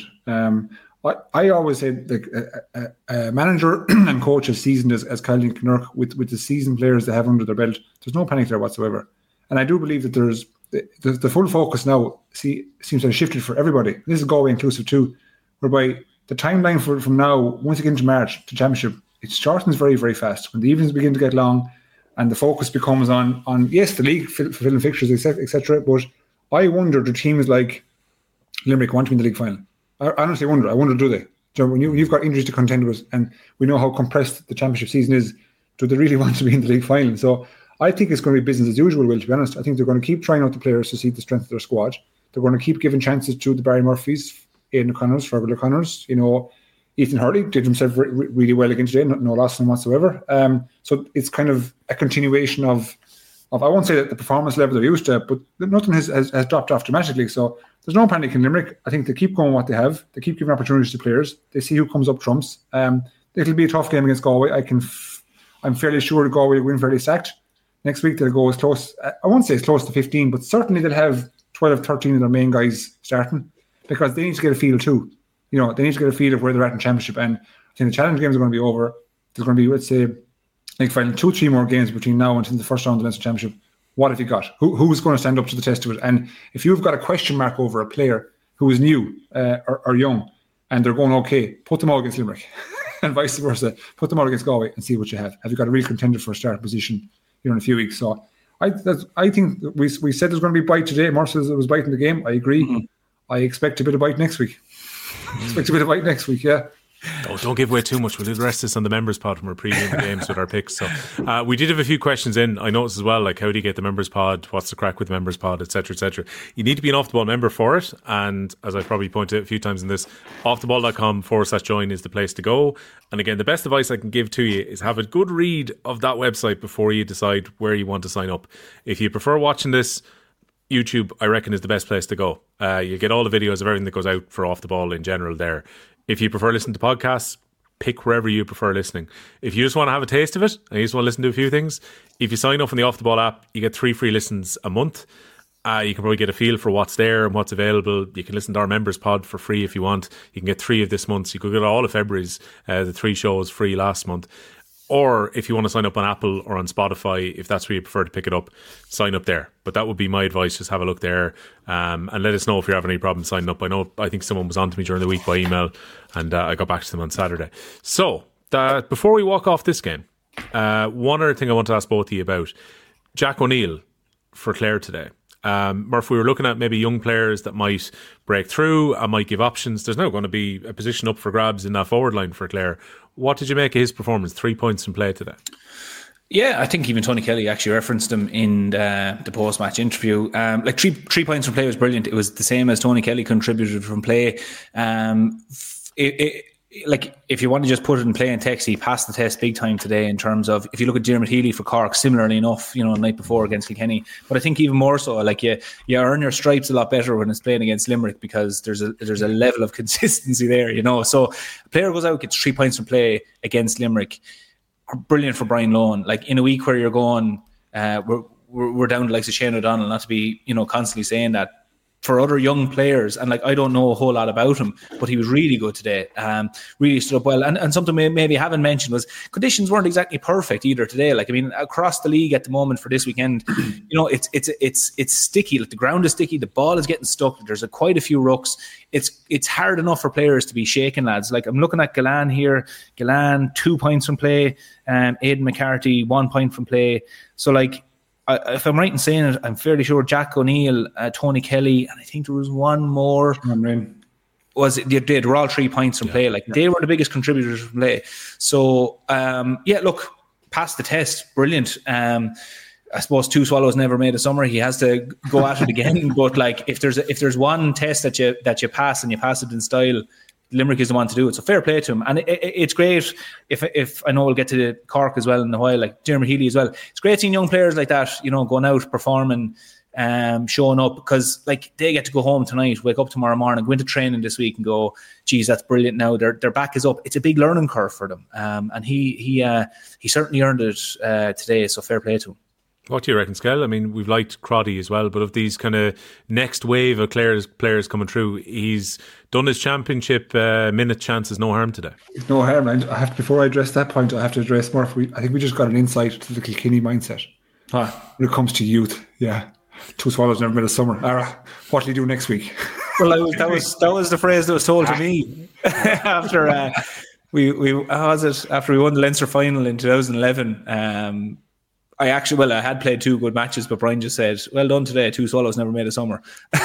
I always say like a manager and coach as seasoned as Kiley and Kinnerk with the seasoned players they have under their belt, there's no panic there whatsoever. And I do believe that there's the full focus now seems to have shifted for everybody. This is Galway inclusive too, whereby the timeline from now, once you get into March to Championship, it shortens very, very fast. When the evenings begin to get long and the focus becomes on yes, the league fulfilling fixtures, etc. But I wonder, do teams like Limerick want to be in the league final? I honestly wonder. I wonder, do they? So when you've got injuries to contend with, and we know how compressed the Championship season is, do they really want to be in the league final? So I think it's going to be business as usual, Will, to be honest. I think they're going to keep trying out the players to see the strength of their squad. They're going to keep giving chances to the Barry Murphys, Aidan O'Connors, Fergal O'Connors. Ethan Hurley did himself really well again today, no loss in whatsoever. So it's kind of a continuation of I won't say that the performance level they're used to, but nothing has dropped off dramatically. So there's no panic in Limerick. I think they keep going what they have. They keep giving opportunities to players. They see who comes up trumps. It'll be a tough game against Galway. I'm fairly sure Galway will win fairly stacked. Next week they'll go as close, I won't say as close to 15, but certainly they'll have 12, 13 of their main guys starting because they need to get a feel too. They need to get a feel of where they're at in Championship. And I think the challenge games are going to be over. There's going to be, let's say, like final 2-3 more games between now and the first round of the Leinster Championship. What have you got? Who's going to stand up to the test of it? And if you've got a question mark over a player who is new or young and they're going okay, put them all against Limerick and vice versa. Put them all against Galway and see what you have. Have you got a real contender for a start position in a few weeks? So I think we said there's going to be bite today. Mark says there was bite in the game. I agree. Mm-hmm. I expect a bit of bite next week. Yeah. Don't give away too much. We'll do the rest of this on the members pod when we're previewing the games with our picks. So we did have a few questions in. I noticed as well, like, how do you get the members pod? What's the crack with the members pod, etc., etc. You need to be an Off the Ball member for it. And as I've probably pointed out a few times in this, offtheball.com/join is the place to go. And again, the best advice I can give to you is have a good read of that website before you decide where you want to sign up. If you prefer watching this, YouTube, I reckon, is the best place to go. You get all the videos of everything that goes out for Off the Ball in general there. If you prefer listening to podcasts, pick wherever you prefer listening. If you just want to have a taste of it and you just want to listen to a few things, if you sign up on the Off the Ball app, you get 3 free listens a month. You can probably get a feel for what's there and what's available. You can listen to our members pod for free if you want. You can get 3 of this month. You could get all of February's, the 3 shows free last month. Or if you want to sign up on Apple or on Spotify, if that's where you prefer to pick it up, sign up there. But that would be my advice. Just have a look there and let us know if you're having any problems signing up. I think someone was on to me during the week by email and I got back to them on Saturday. So before we walk off this game, one other thing I want to ask both of you about. Jack O'Neill for Clare today. Murph, we were looking at maybe young players that might break through and might give options. There's now going to be a position up for grabs in that forward line for Clare. What did you make of his performance? 3 points in play today. Yeah, I think even Tony Kelly actually referenced him in the post-match interview. Like 3 points from play was brilliant. It was the same as Tony Kelly contributed from play. Like, if you want to just put it in play and text, he passed the test big time today in terms of, if you look at Diarmuid Healy for Cork, similarly enough, the night before against Kilkenny. But I think even more so, like, you earn your stripes a lot better when it's playing against Limerick because there's a level of consistency there, So a player goes out, gets 3 points from play against Limerick. Brilliant for Brian Lohan. Like, in a week where you're going, we're down to like Shane O'Donnell, not to be, constantly saying that. For other young players, and like, I don't know a whole lot about him, but he was really good today. Really stood up well. And something maybe I haven't mentioned was conditions weren't exactly perfect either today. Like, I mean, across the league at the moment for this weekend, it's sticky. Like, the ground is sticky, the ball is getting stuck. There's quite a few rucks. It's hard enough for players to be shaken, lads. Like, I'm looking at Gillan here. Gillan, 2 points from play. Aidan McCarthy, 1 point from play. So, like, if I'm right in saying it, I'm fairly sure Jack O'Neill, Tony Kelly, and I think there was one more. They were all 3 points from play. Like, they were the biggest contributors from play. So, look, passed the test, brilliant. I suppose 2 swallows never made a summer. He has to go at it again. But like, if there's one test that you pass and you pass it in style, Limerick is the one to do it. So fair play to him. And it's great if I know we'll get to Cork as well in a while, like Diarmuid Healy as well. It's great seeing young players like that, going out, performing, showing up, because like, they get to go home tonight, wake up tomorrow morning, go into training this week and go, geez, that's brilliant now. Their back is up. It's a big learning curve for them. And he certainly earned it today. So fair play to him. What do you reckon, Skell? I mean, we've liked Crotty as well, but of these kind of next wave of players coming through, he's done his championship minute chances no harm today. No harm, and before I address that point, I have to address Murph. I think we just got an insight to the Kilkenny mindset when it comes to youth. Yeah, 2 swallows never made a summer. What will he do next week? Well, that was the phrase that was told to me after we won the Leinster final in 2011. I had played 2 good matches, but Brian just said, well done today, 2 swallows never made a summer.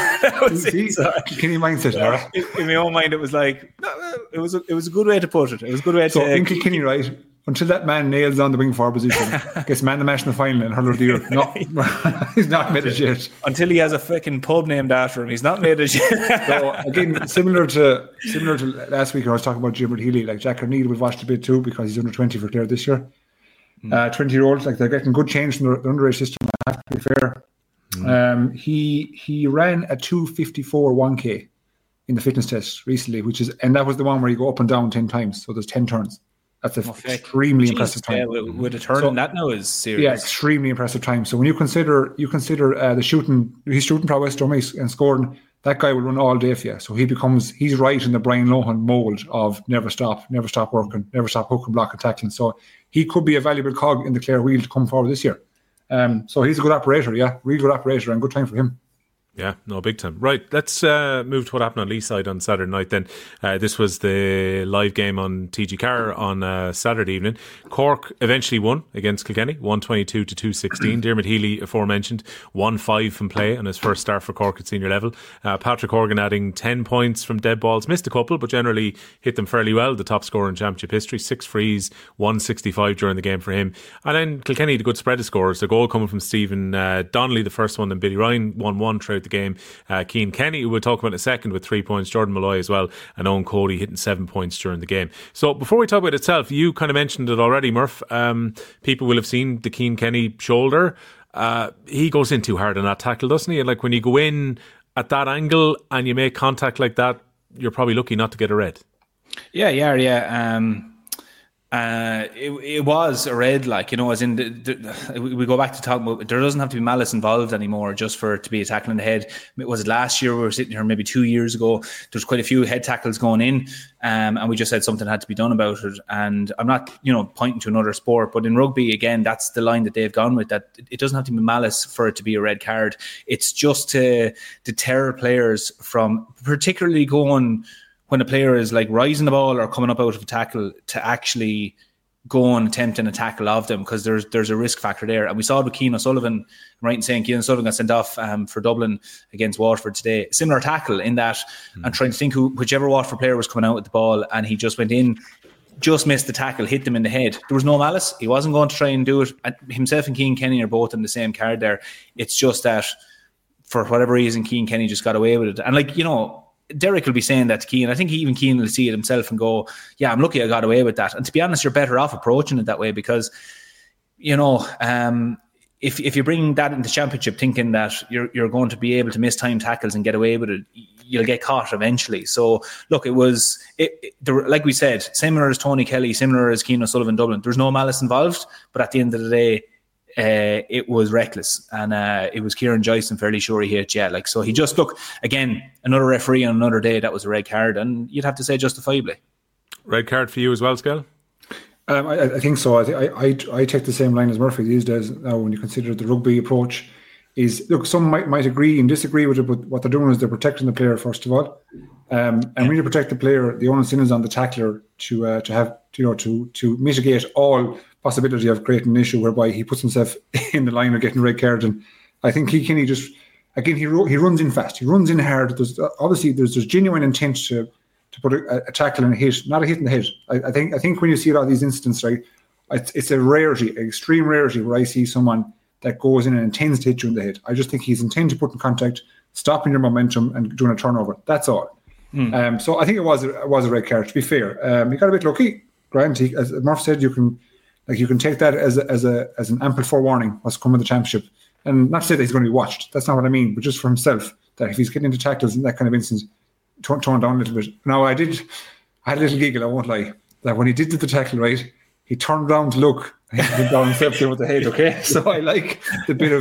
Kilkenny mindset, in my own mind, it was like, it was a good way to put it. It was a good way to... So in Kilkenny, right, until that man nails on the wing forward position, gets man the match in the final and hurler of the year. No, he's not made it yet. Until he has a fucking pub named after him, he's not made it yet. So again, similar to last week, I was talking about Diarmuid Healy, like Jack O'Neill, we've watched a bit too, because he's under 20 for Clare this year. 20-year-olds, like, they're getting good change from the underage system, I have to be fair. He ran a 2:54 1K in the fitness test recently, and that was the one where you go up and down 10 times, so there's 10 turns. That's an extremely impressive time. Yeah, with a turn in that now is serious. Yeah, extremely impressive time. So when you consider the shooting, his shooting prowess and scoring, that guy will run all day for you. So he's right in the Brian Lohan mould of never stop working, never stop hooking, blocking, tackling. So he could be a valuable cog in the Clare wheel to come forward this year. So he's a good operator, real good operator, and good time for him. Yeah, no, big time. Right, let's move to what happened on Lee's side on Saturday night then. This was the live game on TG Carr on Saturday evening. Cork eventually won against Kilkenny, 122 to 216. Dermot Healy, aforementioned, 1-5 from play on his first start for Cork at senior level. Patrick Horgan adding 10 points from dead balls, missed a couple, but generally hit them fairly well. The top scorer in championship history, 6 frees, 165 during the game for him. And then Kilkenny, the good spread of scores. A goal coming from Stephen Donnelly, the first one, then Billy Ryan, 1-1 throughout the game. Keane Kenny, who we'll talk about in a second, with 3 points, Jordan Malloy as well, and Owen Cody hitting 7 points during the game. So before we talk about itself, you kind of mentioned it already, Murph. People will have seen the Keane Kenny shoulder. He goes in too hard on that tackle, doesn't he? And like when you go in at that angle and you make contact like that, you're probably lucky not to get a red. Yeah. It was a red, like, you know, as in we go back to talking about, there doesn't have to be malice involved anymore just for it to be a tackle in the head. Was it last year? We were sitting here maybe 2 years ago. There's quite a few head tackles going in, and we just said something had to be done about it. And I'm not, pointing to another sport, but in rugby, again, that's the line that they've gone with, that it doesn't have to be malice for it to be a red card. It's just to deter players from particularly going, when a player is like rising the ball or coming up out of a tackle, to actually go and attempting a tackle of them, because there's a risk factor there. And we saw it with Cian O'Sullivan, right in saying Cian O'Sullivan got sent off for Dublin against Waterford today. Similar tackle in that, and trying to think whichever Waterford player was coming out with the ball, and he just went in, just missed the tackle, hit them in the head. There was no malice. He wasn't going to try and do it. And himself and Keane Kenny are both in the same card there. It's just that for whatever reason, Keane Kenny just got away with it. And Derek will be saying that to Keane. I think even Keane will see it himself and go, yeah, I'm lucky I got away with that. And to be honest, you're better off approaching it that way, because, if you bring that into championship thinking that you're going to be able to miss time tackles and get away with it, you'll get caught eventually. So, look, like we said, similar as Tony Kelly, similar as Cian O'Sullivan Dublin, there's no malice involved, but at the end of the day, it was reckless, and it was Kieran Joyce, I'm fairly sure he hit. So he just, look, again, another referee on another day, that was a red card, and you'd have to say justifiably. Red card for you as well, Skell? I think so. I take the same line as Murphy these days now. When you consider the rugby approach, is, look, some might agree and disagree with it, but what they're doing is they're protecting the player first of all, and when you protect the player, the onus is on the tackler to mitigate all possibility of creating an issue whereby he puts himself in the line of getting red card. And I think he just, again, he runs in fast, he runs in hard. There's genuine intent to put a tackle and a hit, not a hit in the head. I think when you see a lot of these incidents, right, it's a rarity, an extreme rarity, where I see someone that goes in and intends to hit you in the head. I just think he's intended to put in contact, stopping your momentum and doing a turnover. That's all. So I think it was a red card, to be fair. He got a bit lucky. Grant, as Murph said, you can take that as an ample forewarning what's coming to the championship, and not to say that he's going to be watched. That's not what I mean, but just for himself, that if he's getting into tackles in that kind of instance, tone down a little bit. Now, I had a little giggle, I won't lie, that when he did the tackle, right, he turned around to look, and he went down himself with the head. Okay, so I like the bit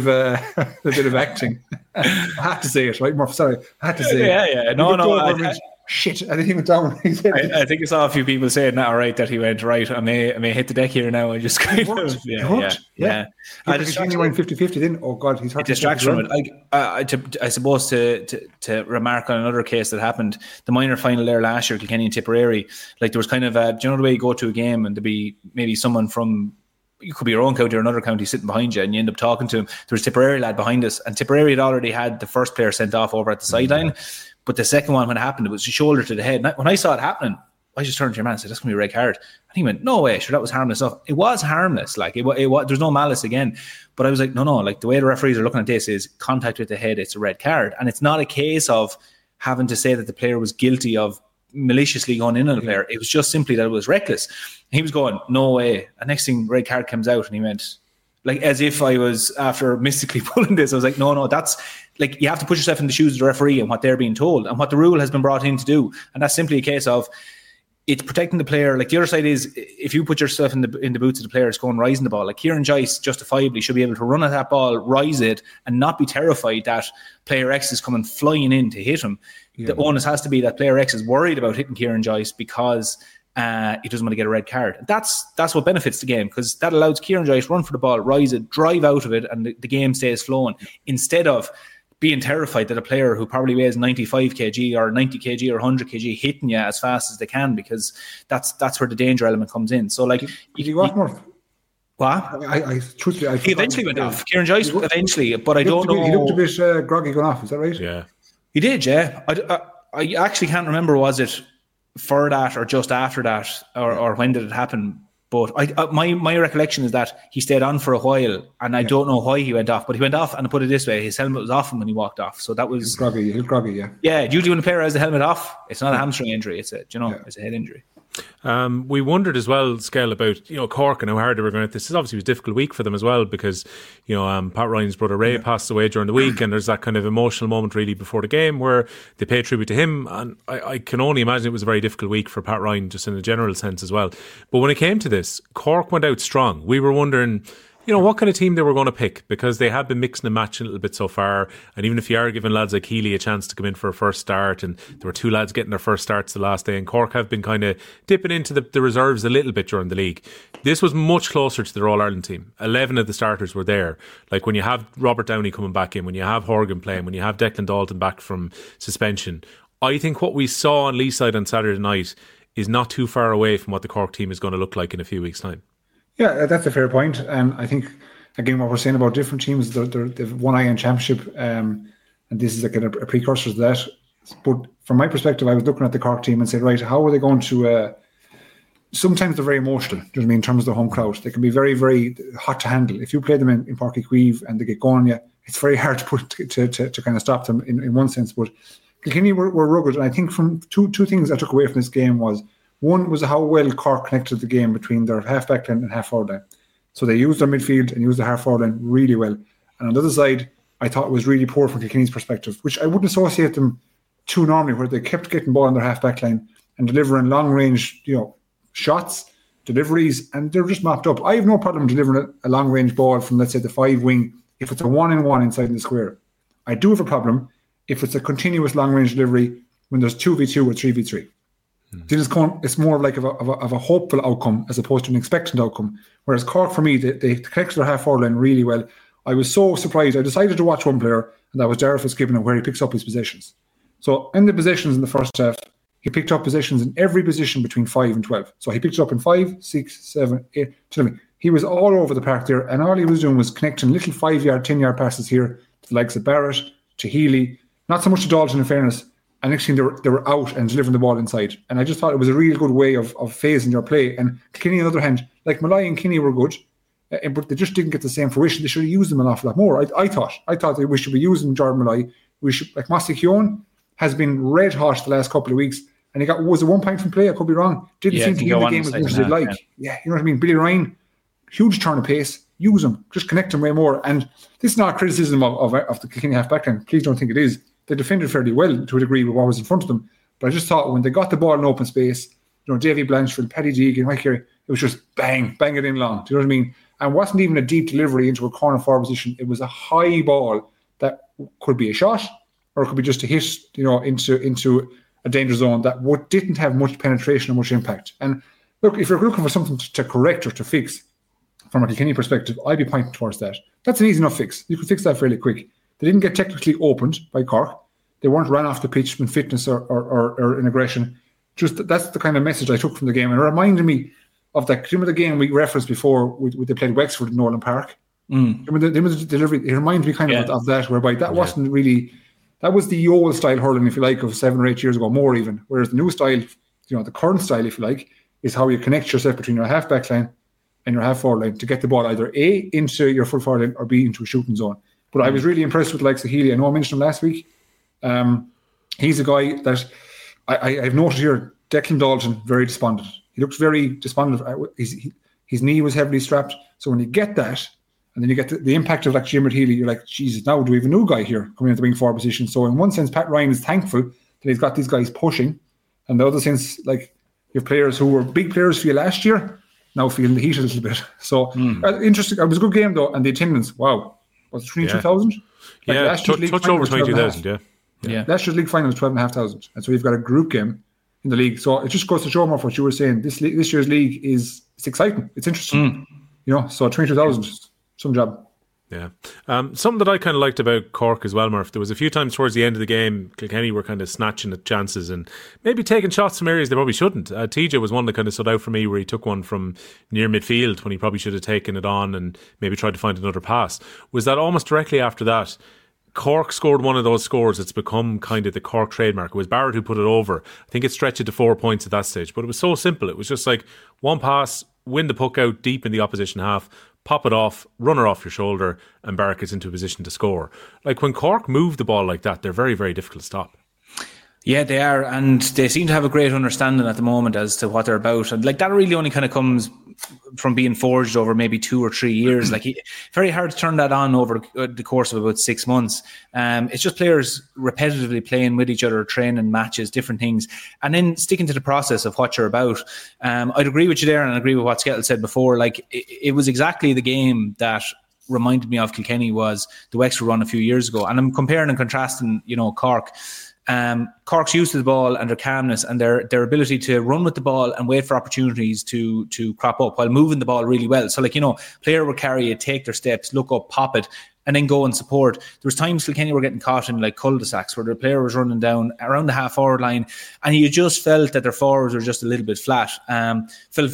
of acting. I had to say it, right, Murph? Sorry, I had to say it. Yeah. No. Shit, I didn't even down. I think I saw a few people saying that, right, that he went, right, I may hit the deck here now. I just kind of, yeah. I just went 50-50 then. Oh God, he's hurt. Distraction from it. I suppose to remark on another case that happened, the minor final there last year, Kilkenny and Tipperary. Like, there was kind of do you know the way you go to a game and there'd be maybe someone from, you could be your own county or another county sitting behind you, and you end up talking to him. There was a Tipperary lad behind us, and Tipperary had already had the first player sent off over at the sideline. But the second one, when it happened, it was a shoulder to the head. And when I saw it happening, I just turned to your man and said, that's going to be a red card. And he went, no way, sure, that was harmless enough. It was harmless. Like, there's no malice again. But I was like, no, like, the way the referees are looking at this is contact with the head, it's a red card. And it's not a case of having to say that the player was guilty of maliciously going in on the player. It was just simply that it was reckless. And he was going, no way. And next thing, red card comes out, and he went, like, as if I was, after mystically pulling this, I was like, no, that's, like, you have to put yourself in the shoes of the referee and what they're being told and what the rule has been brought in to do. And that's simply a case of, it's protecting the player. Like, the other side is, if you put yourself in the boots of the player, it's going rising the ball. Like, Kieran Joyce justifiably should be able to run at that ball, rise it, and not be terrified that player X is coming flying in to hit him. Yeah. The onus has to be that player X is worried about hitting Kieran Joyce because he doesn't want to get a red card. That's what benefits the game, because that allows Kieran Joyce run for the ball, rise it, drive out of it, and the game stays flowing, instead of being terrified that a player who probably weighs 95 kg or 90 kg or 100 kg hitting you as fast as they can, because that's where the danger element comes in. So like, did he go off more? What? Truthfully, he eventually went off. Kieran Joyce eventually, but I don't know. He looked a bit groggy going off. Is that right? Yeah, he did. Yeah, I actually can't remember. Was it for that or just after that, or when did it happen? But my recollection is that he stayed on for a while, and I don't know why he went off. But he went off, and to put it this way, his helmet was off him when he walked off. So that was groggy. He was groggy, yeah. Yeah, usually when a player has the helmet off, it's not a hamstring injury. It's it's a head injury. We wondered as well, Skell, about Cork and how hard they were going at this. This obviously was a difficult week for them as well, because Pat Ryan's brother Ray passed away during the week, and there's that kind of emotional moment really before the game where they pay tribute to him, and I can only imagine it was a very difficult week for Pat Ryan just in a general sense as well. But when it came to this, Cork went out strong. We were wondering what kind of team they were going to pick, because they have been mixing and matching a little bit so far. And even if you are giving lads like Healy a chance to come in for a first start, and there were two lads getting their first starts the last day, and Cork have been kind of dipping into the reserves a little bit during the league. This was much closer to their All-Ireland team. 11 of the starters were there. Like when you have Robert Downey coming back in, when you have Horgan playing, when you have Declan Dalton back from suspension, I think what we saw on Leeside on Saturday night is not too far away from what the Cork team is going to look like in a few weeks' time. Yeah, that's a fair point. And I think, again, what we're saying about different teams, they've one eye on championship, and this is like a precursor to that. But from my perspective, I was looking at the Cork team and said, right, how are they going to... sometimes they're very emotional, do you know what I mean, in terms of the home crowd. They can be very, very hot to handle. If you play them in Páirc Uí Chaoimh and they get going, it's very hard to kind of stop them in one sense. But Kilkenny were rugged. And I think from two things I took away from this game was, one was how well Cork connected the game between their half-back line and half-forward line. So they used their midfield and used the half-forward line really well. And on the other side, I thought it was really poor from Kilkenny's perspective, which I wouldn't associate them too normally, where they kept getting ball on their half-back line and delivering long-range, shots, deliveries, and they're just mopped up. I have no problem delivering a long-range ball from, let's say, the 5-wing if it's a 1-on-1 inside the square. I do have a problem if it's a continuous long-range delivery when there's 2v2 or 3v3. It's more like of a hopeful outcome as opposed to an expectant outcome. Whereas Cork, for me, they connected their half-forward line really well. I was so surprised. I decided to watch one player, and that was Darragh Fitzgibbon, where he picks up his possessions. So in the possessions in the first half, he picked up possessions in every position between 5 and 12. So he picked it up in 5, 6, 7, 8. He was all over the park there, and all he was doing was connecting little 5-yard, 10-yard passes here to the likes of Barrett, to Healy, not so much to Dalton, in fairness. And next thing they were out and delivering the ball inside. And I just thought it was a really good way of phasing their play. And Kilkenny, on the other hand, like Malloy and Kinney were good, but they just didn't get the same fruition. They should have used them an awful lot more. I thought that we should be using Jordan Malloy. We should, like Mossy Keown has been red hot the last couple of weeks, and was it 1 point from play? I could be wrong. Didn't seem to give the game as much as they'd like. Yeah, you know what I mean? Billy Ryan, huge turn of pace. Use them, just connect them way more. And this is not a criticism of the Kilkenny half-back line. Please don't think it is. They defended fairly well to a degree with what was in front of them. But I just thought when they got the ball in open space, Davy Blanchfield, Paddy Deegan, Mike Carey, it was just bang it in long. Do you know what I mean? And it wasn't even a deep delivery into a corner forward position. It was a high ball that could be a shot or it could be just a hit, into a danger zone that didn't have much penetration or much impact. And look, if you're looking for something to correct or to fix from a Kilkenny perspective, I'd be pointing towards that. That's an easy enough fix. You could fix that fairly quick. They didn't get technically opened by Cork. They weren't ran off the pitch in fitness or in aggression. Just that's the kind of message I took from the game. And it reminded me of that. Remember the game we referenced before they played Wexford in Nolan Park? Remember the delivery? It reminds me kind of that, whereby that wasn't really... That was the old style hurling, if you like, of 7 or 8 years ago, more even. Whereas the new style, the current style, if you like, is how you connect yourself between your half-back line and your half-forward line to get the ball either A, into your full forward line, or B, into a shooting zone. But I was really impressed with the likes of Healy. I know I mentioned him last week. He's a guy that I've noted here, Declan Dalton, very despondent. He looks very despondent. His knee was heavily strapped. So when you get that, and then you get the impact of like Jim Healy, you're like, Jesus, now do we have a new guy here coming into the wing forward position? So in one sense, Pat Ryan is thankful that he's got these guys pushing. And the other sense, like, you have players who were big players for you last year, now feeling the heat a little bit. So interesting. It was a good game though, and the attendance, wow. Was it 22,000? Yeah, touch over 22,000, yeah. Last year's league final was 12,500. And so we've got a group game in the league. So it just goes to show more what you were saying. This year's league it's exciting. It's interesting. So 22,000, some job. Yeah. Something that I kind of liked about Cork as well, Murph, there was a few times towards the end of the game, Kilkenny were kind of snatching at chances and maybe taking shots from areas they probably shouldn't. TJ was one that kind of stood out for me, where he took one from near midfield when he probably should have taken it on and maybe tried to find another pass. Was that almost directly after that, Cork scored one of those scores that's become kind of the Cork trademark. It was Barrett who put it over. I think it stretched it to 4 points at that stage, but it was so simple. It was just like one pass, win the puck out deep in the opposition half, pop it off, run her off your shoulder, and Barrett gets into a position to score. Like when Cork move the ball like that, they're very, very difficult to stop. Yeah, they are, and they seem to have a great understanding at the moment as to what they're about. And like that really only kind of comes from being forged over maybe 2 or 3 years. Like very hard to turn that on over the course of about 6 months. It's just players repetitively playing with each other, training matches, different things, and then sticking to the process of what you're about. I'd agree with you there, and I agree with what Skettle said before. Like it was exactly the game that reminded me of Kilkenny was the Wexford run a few years ago. And I'm comparing and contrasting, Cork. Cork's use of the ball and their calmness and their ability to run with the ball and wait for opportunities to crop up while moving the ball really well. So player would carry it, take their steps, look up, pop it, and then go and support. There was times Kilkenny were getting caught in like cul-de-sacs where the player was running down around the half forward line, and you just felt that their forwards were just a little bit flat. I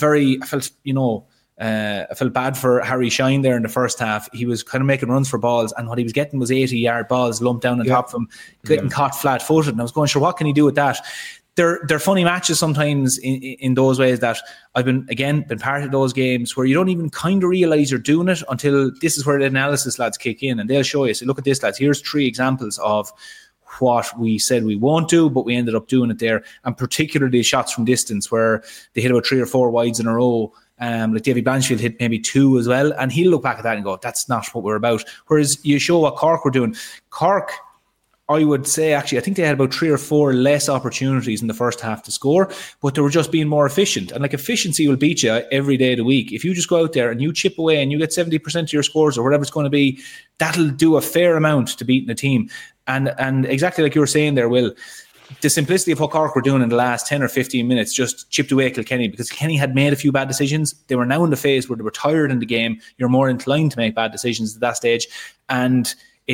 felt bad for Harry Shine there in the first half. He was kind of making runs for balls, and what he was getting was 80-yard balls lumped down on top of him, getting caught flat-footed. And I was going, sure, what can he do with that? They're funny matches sometimes in those ways that I've been part of those games where you don't even kind of realise you're doing it until this is where the analysis lads kick in, and they'll show you. So look at this, lads. Here's 3 examples of what we said we won't do, but we ended up doing it there. And particularly shots from distance where they hit about 3 or 4 wides in a row. Like Davy Blanchfield hit maybe 2 as well, and he'll look back at that and go, that's not what we're about. Whereas you show what Cork were doing. Cork, I would say, actually, I think they had about 3 or 4 less opportunities in the first half to score, but they were just being more efficient. And like efficiency will beat you every day of the week. If you just go out there and you chip away and you get 70% of your scores or whatever it's going to be, that'll do a fair amount to beating a team. And exactly like you were saying there, Will, the simplicity of what Cork were doing in the last 10 or 15 minutes just chipped away Kilkenny, because Kilkenny had made a few bad decisions. They were now in the phase where they were tired in the game. You're more inclined to make bad decisions at that stage. And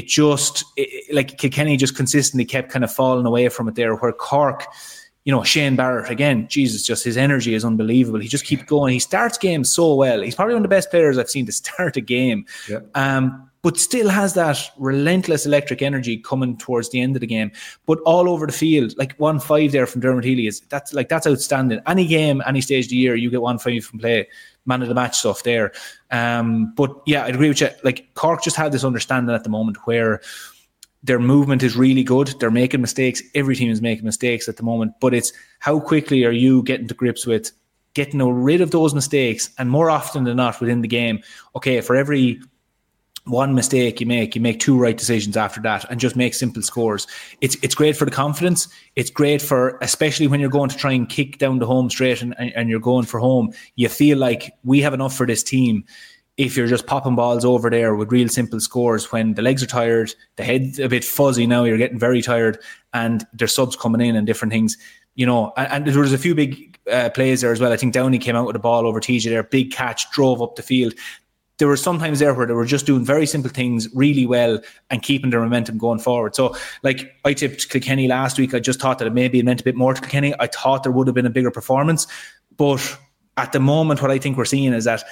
like Kilkenny just consistently kept kind of falling away from it there, where Cork, Shane Barrett, again, Jesus, just his energy is unbelievable. He just keeps going. He starts games so well. He's probably one of the best players I've seen to start a game. Yeah. But still has that relentless electric energy coming towards the end of the game. But all over the field, like 1-5 there from Dermot Healy, that's outstanding. Any game, any stage of the year, you get 1-5 from play, man of the match stuff there. But yeah, I'd agree with you. Like Cork just had this understanding at the moment where their movement is really good. They're making mistakes. Every team is making mistakes at the moment. But it's how quickly are you getting to grips with getting rid of those mistakes, and more often than not within the game, okay, for every one mistake you make 2 right decisions after that, and just make simple scores. It's great for the confidence. It's great for, especially when you're going to try and kick down the home straight and you're going for home, you feel like we have enough for this team. If you're just popping balls over there with real simple scores, when the legs are tired, the head's a bit fuzzy now, you're getting very tired, and there's subs coming in and different things, and there was a few big plays there as well. I think Downey came out with the ball over TJ there, big catch, drove up the field. There were sometimes there where they were just doing very simple things really well and keeping their momentum going forward. So, like, I tipped Kilkenny last week. I just thought that it maybe meant a bit more to Kilkenny. I thought there would have been a bigger performance. But at the moment, what I think we're seeing is that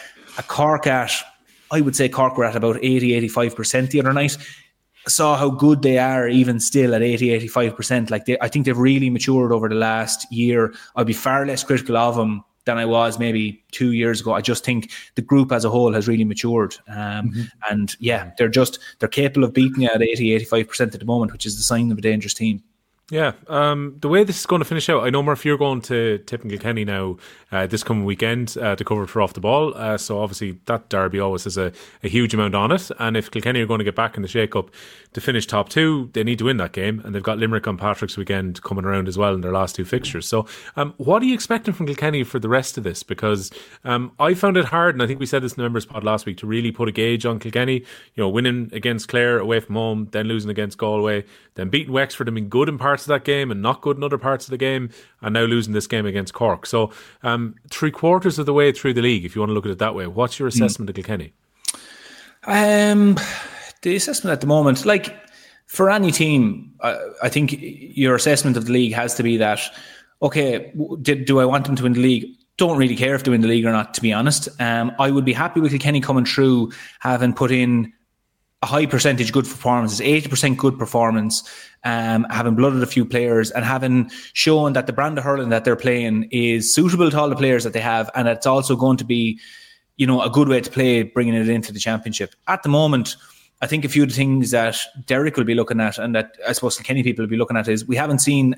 I would say Cork were at about 80-85% the other night. Saw how good they are even still at 80-85%. Like, I think they've really matured over the last year. I'd be far less critical of them than I was maybe 2 years ago. I just think the group as a whole has really matured. And yeah, they're capable of beating you at 80-85% at the moment, which is the sign of a dangerous team. Yeah, the way this is going to finish out, I know, Murph, you're going to Tipping Kilkenny now this coming weekend to cover it for Off the Ball. So obviously that derby always has a huge amount on it. And if Kilkenny are going to get back in the shake-up to finish top 2, they need to win that game. And they've got Limerick on Patrick's weekend coming around as well in their last 2 fixtures. So what are you expecting from Kilkenny for the rest of this? Because I found it hard, and I think we said this in the members pod last week, to really put a gauge on Kilkenny. Winning against Clare away from home, then losing against Galway, then beating Wexford and being good in parts of that game and not good in other parts of the game, and now losing this game against Cork. So 3/4 of the way through the league, if you want to look at it that way, what's your assessment of Kilkenny? The assessment at the moment, like for any team, I think your assessment of the league has to be that, okay, do I want them to win the league? Don't really care if they win the league or not, to be honest. I would be happy with Kilkenny coming through, having put in a high percentage good performances, 80% good performance, having blooded a few players and having shown that the brand of hurling that they're playing is suitable to all the players that they have, and it's also going to be, a good way to play, bringing it into the championship. At the moment, I think a few of the things that Derek will be looking at and that I suppose Kilkenny people will be looking at is we haven't seen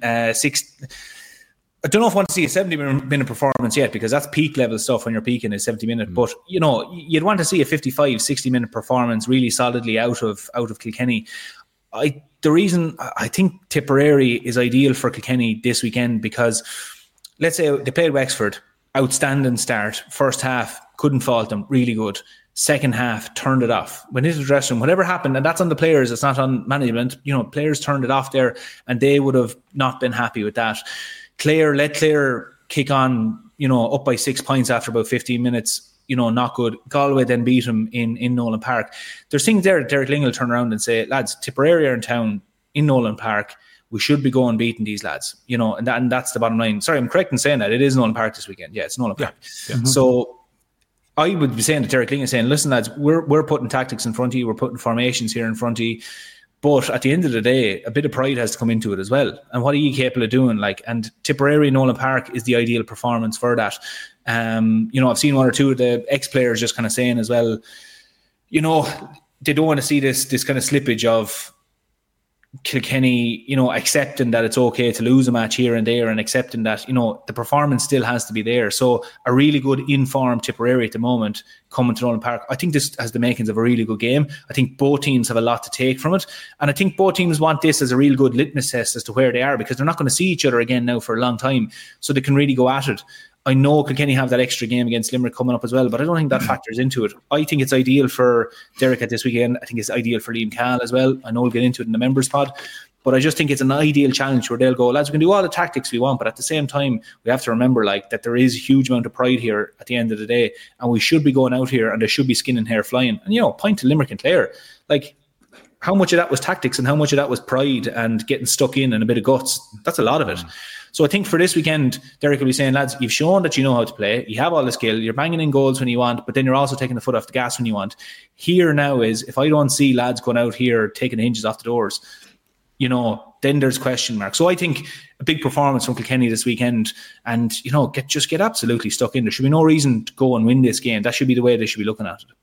I don't know if I want to see a 70-minute performance yet, because that's peak level stuff when you're peaking is 70 minutes. But, you'd want to see a 55, 60-minute performance really solidly out of Kilkenny. The reason I think Tipperary is ideal for Kilkenny this weekend, because let's say they played Wexford, outstanding start. First half, couldn't fault them, really good. Second half, turned it off. Went into the dressing room, whatever happened, and that's on the players, it's not on management. Players turned it off there, and they would have not been happy with that. Let Clare kick on, up by 6 points after about 15 minutes, not good. Galway then beat him in Nolan Park. There's things there that Derek Ling will turn around and say, lads, Tipperary are in town in Nolan Park. We should be going beating these lads, and that's the bottom line. Sorry, I'm correct in saying that. It is Nolan Park this weekend. Yeah, it's Nolan Park. Yeah. Mm-hmm. So I would be saying to Derek Ling and saying, listen, lads, we're putting tactics in front of you. We're putting formations here in front of you. But at the end of the day, a bit of pride has to come into it as well. And what are you capable of doing? And Tipperary Nolan Park is the ideal performance for that. I've seen one or two of the ex-players just kind of saying as well, they don't want to see this kind of slippage of Kilkenny, accepting that it's okay to lose a match here and there, and accepting that, the performance still has to be there. So a really good informed Tipperary at the moment coming to Nolan Park, I think this has the makings of a really good game. I think both teams have a lot to take from it. And I think both teams want this as a real good litmus test as to where they are, because they're not going to see each other again now for a long time. So they can really go at it. I know Kilkenny have that extra game against Limerick coming up as well, but I don't think that factors into it. I think it's ideal for Derek at this weekend. I think it's ideal for Liam Cahill as well. I know we'll get into it in the members pod, but I just think it's an ideal challenge where they'll go, lads, we can do all the tactics we want, but at the same time, we have to remember that there is a huge amount of pride here at the end of the day, and we should be going out here and there should be skin and hair flying. And, point to Limerick and Clare, how much of that was tactics and how much of that was pride and getting stuck in and a bit of guts? That's a lot of it. So I think for this weekend, Derek will be saying, lads, you've shown that you know how to play. You have all the skill. You're banging in goals when you want, but then you're also taking the foot off the gas when you want. Here now is, if I don't see lads going out here taking the hinges off the doors, then there's question marks. So I think a big performance from Kilkenny this weekend and, get absolutely stuck in. There should be no reason to go and win this game. That should be the way they should be looking at it.